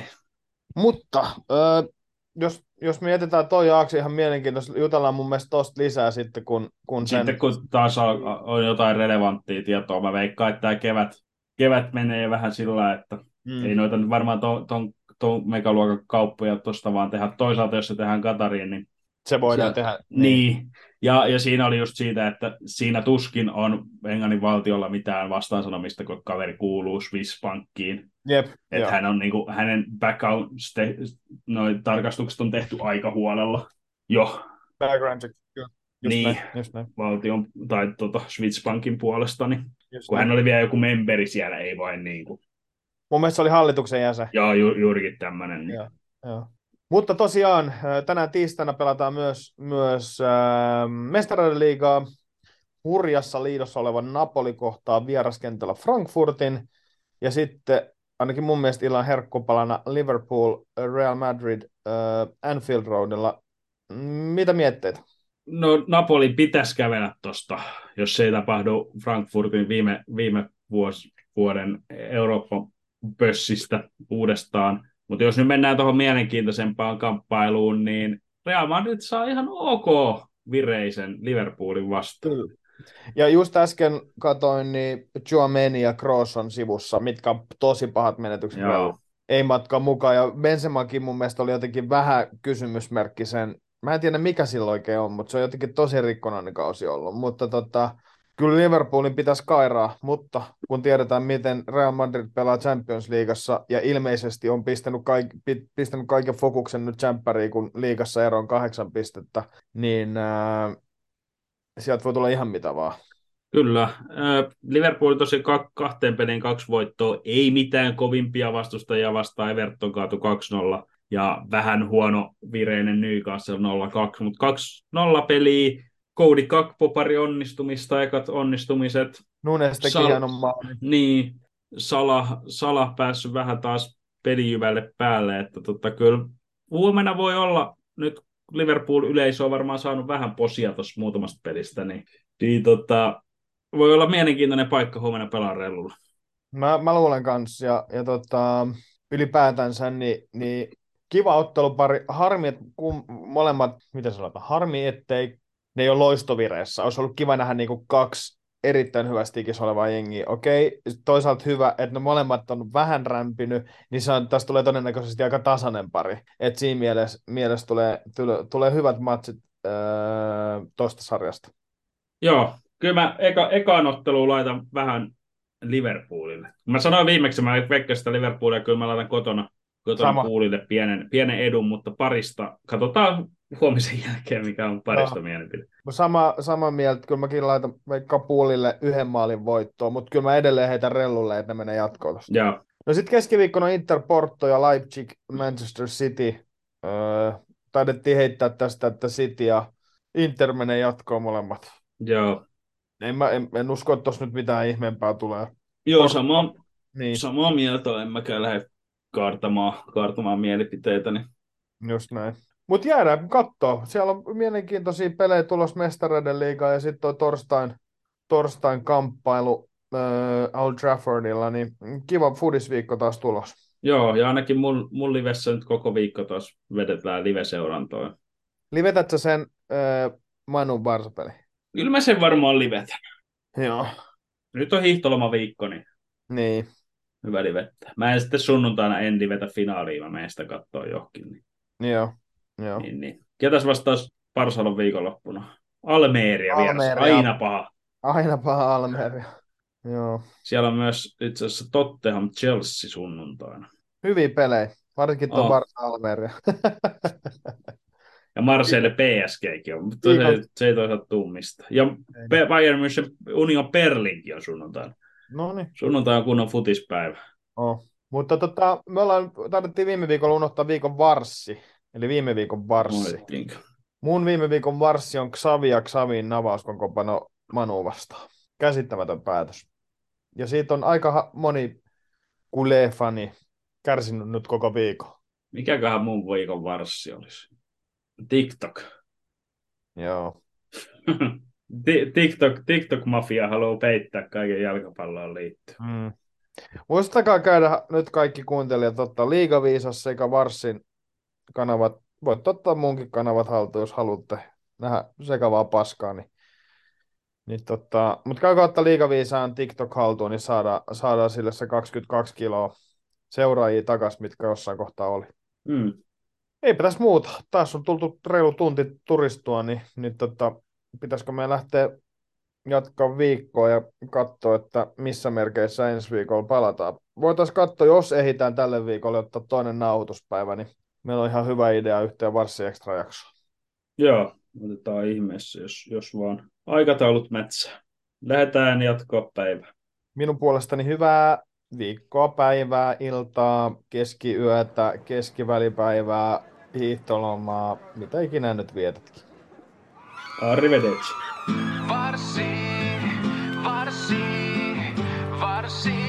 Mutta ö, jos, jos me jätetään toi jakso ihan mielenkiintoista, jutellaan mun mielestä tosta lisää sitten, kun, kun sen... sitten kun taas on, on jotain relevanttia tietoa, mä veikkaan, että tämä kevät, kevät menee vähän sillä lailla, että Mm. ei noita nyt varmaan tuon ton, ton megaluokan kauppoja tuosta vaan tehdä. Toisaalta, jos se tehdään Katariin, niin Se voidaan se- tehdä. Niin, ja, ja siinä oli just siitä, että siinä tuskin on Englannin valtiolla mitään vastaansanomista, kun kaveri kuuluu Swiss-pankkiin. Jep, Että joo. hän on niinku, hänen background ste- noi tarkastukset on tehty aika huolella jo Background check. Kyllä. Just Niin. näin, just näin. valtion tai tota, Swiss-pankin puolesta, niin Just kun näin. hän oli vielä joku memberi siellä, ei vain niinku, Mun mielestä se oli hallituksen jäsen. joo, ju, juurikin tämmöinen. Niin. Joo. Joo. Mutta tosiaan äh, tänään tiistaina pelataan myös, myös äh, Mestareiden liigaa. Hurjassa liidossa oleva Napoli kohtaa vieraskentällä Frankfurtin. Ja sitten ainakin mun mielestä illan herkkupalana Liverpool, Real Madrid, äh, Anfield Roadilla. Mitä mietteitä? No Napoli pitäisi kävellä tuosta, jos se ei tapahdu Frankfurtin viime, viime vuosi, vuoden Euroopan pössistä uudestaan. Mutta jos nyt mennään tuohon mielenkiintoisempaan kamppailuun, niin Real Madrid saa ihan ok vireisen Liverpoolin vastaan. Ja just äsken katoin, niin Tchouaméni ja Kroos on sivussa, mitkä on tosi pahat menetykset. Joo. Real. Ei matkaa mukaan. Ja Benzemakin mun mielestä oli jotenkin vähän kysymysmerkki sen. Mä en tiedä mikä sillä oikein on, mutta se on jotenkin tosi rikkonainen kausi ollut. Mutta tota, kyllä Liverpoolin pitäisi kairaa, mutta kun tiedetään, miten Real Madrid pelaa Champions Leaguessa ja ilmeisesti on pistänyt, kaik, pi- pistänyt kaiken fokuksen nyt Champions kun liigassa ero on kahdeksan pistettä, niin äh, sieltä voi tulla ihan mitä vaan. Kyllä. Äh, Liverpool tosi ka- kahteen peliin kaksi voittoa. Ei mitään kovimpia vastustajia vastaan. Everton kaatui kaksi nolla. Ja vähän huono vireinen Newcastle nolla kaksi. Mutta kaksi nolla peliä. Cody Gakpo pari onnistumista, ekat onnistumiset. Nunes teki Sal- hienon maalin. niin, Salah, Salah päässyt vähän taas pelijyvälle päälle. Että tota, kyllä huomenna voi olla nyt Liverpool-yleisö on varmaan saanut vähän posia tuossa muutamasta pelistä, niin, niin tota, voi olla mielenkiintoinen paikka huomenna pelaa rellulla. Mä, mä luulen kanssa, ja, ja tota, ylipäätänsä niin, niin kiva ottelupari. Harmi, että kun molemmat, mitä sanotaan, harmi, ettei ne ei ole loistovireessä. Olisi ollut kiva nähdä niin kuin kaksi erittäin hyvästä ikissä olevaa jengiä. Okei, toisaalta hyvä, että ne molemmat on vähän rämpinyt, niin se on, tästä tulee todennäköisesti aika tasainen pari. Että siinä mielessä, mielessä tulee, tulee, tulee hyvät matsit öö, tuosta sarjasta. Joo, kyllä mä eka, ekaan otteluun laitan vähän Liverpoolille. Mä sanoin viimeksi, mä veikkasin sitä Liverpoolia, kyllä mä laitan kotona, kotona Sama. Poolille pienen, pienen edun, mutta parista, katsotaan huomisen jälkeen, mikä on parista No. mielipide. Sama, sama mieltä, kyllä mäkin laitan vaikka Puulille yhden maalin voittoon, mutta kyllä mä edelleen heitän rellulle, että ne menee jatkoon tosta. Joo, No sitten keskiviikkona Inter, Porto ja Leipzig, Manchester City. Öö, taidettiin heittää tästä, että City ja Inter menee jatkoon molemmat. joo. En, mä, en, en usko, että tuossa nyt mitään ihmeempää tulee. Joo, Porto. sama, Niin, samaa mieltä, en mäkään lähde kaartamaan, kaartamaan mielipiteitäni. just näin. Mutta jäädään katsoa. Siellä on mielenkiintoisia pelejä tulossa Mestareiden liigaa ja sitten toi torstain, torstain kamppailu äh, Old Traffordilla, niin kiva fudisviikko taas tulos. Joo, ja ainakin mun, mun livessä nyt koko viikko tuossa vedetään live-seurantoa. Livetätkö sen äh, Manu Barsa-peli? Kyllä mä sen varmaan livetän. Joo. Nyt on hiihtolomaviikko, niin Niin. hyvä livettää. Mä en sitten sunnuntaina en livetä finaaliin, mä menen sitä katsoa johonkin. Niin, Joo. Joo. niin, niin. Ketäs vastaus Barsalon viikonloppuna? Almeria vieras, Almeria. aina paha. Aina paha Almeria. Joo. Siellä on myös itse asiassa Tottenham Chelsea sunnuntaina. Hyviä pelejä. Varsinkin tuo Oh. Barsa Almeria. Ja Marseille P S G:kin on, mutta se, se ei toisaalta tuu mistään. Ja Pe- Bayern München Union Berlinkin on sunnuntaina. No niin. Sunnuntai on kunnon futispäivä. Oh. Mutta tota, me ollaan, tarvittiin viime viikolla unohtaa viikon varssi. Eli viime viikon varssi. Moittiinko? Mun viime viikon varssi on Xavi ja Xavin navauskonkopano Manu vastaan. Käsittämätön päätös. Ja siitä on aika ha- moni Kule-fani kärsinyt nyt koko viikon. Mikäköhän mun viikon varssi olisi? TikTok. Joo. Ti- TikTok, TikTok-mafia haluaa peittää kaiken jalkapalloon liittyen. Mm. Muistakaa käydä nyt kaikki kuuntelijat ottaa Liigaviisas sekä Varssin kanavat. Voit ottaa munkin kanavat haltuun, jos haluatte nähdä sekavaa paskaa. Niin, niin tota, mutta käykää ottaa Liigaviisaan TikTok haltuun, niin saadaan, saadaan sille se kaksikymmentäkaksi kiloa seuraajia takas, mitkä jossain kohtaa oli. Mm. Eipä tässä muuta. Taas on tultu reilu tunti turistua, niin, niin tota, pitäisikö me lähteä jatkaa viikkoa ja katsoa, että missä merkeissä ensi viikolla palataan. Voitaisiin katsoa, jos ehditään tälle viikolle ottaa toinen nauhoituspäivä, niin meillä on ihan hyvä idea yhteen Varssi Extra jaksoa. Joo, otetaan ihmeessä, jos, jos vaan aikataulut mätsää. Lähdetään jatkoa päivää. Minun puolestani hyvää viikkoa, päivää, iltaa, keskiyötä, keskivälipäivää, hiihtolomaa, mitä ikinä nyt vietätkin. Arrivederci. Varssi, varssi, varssi.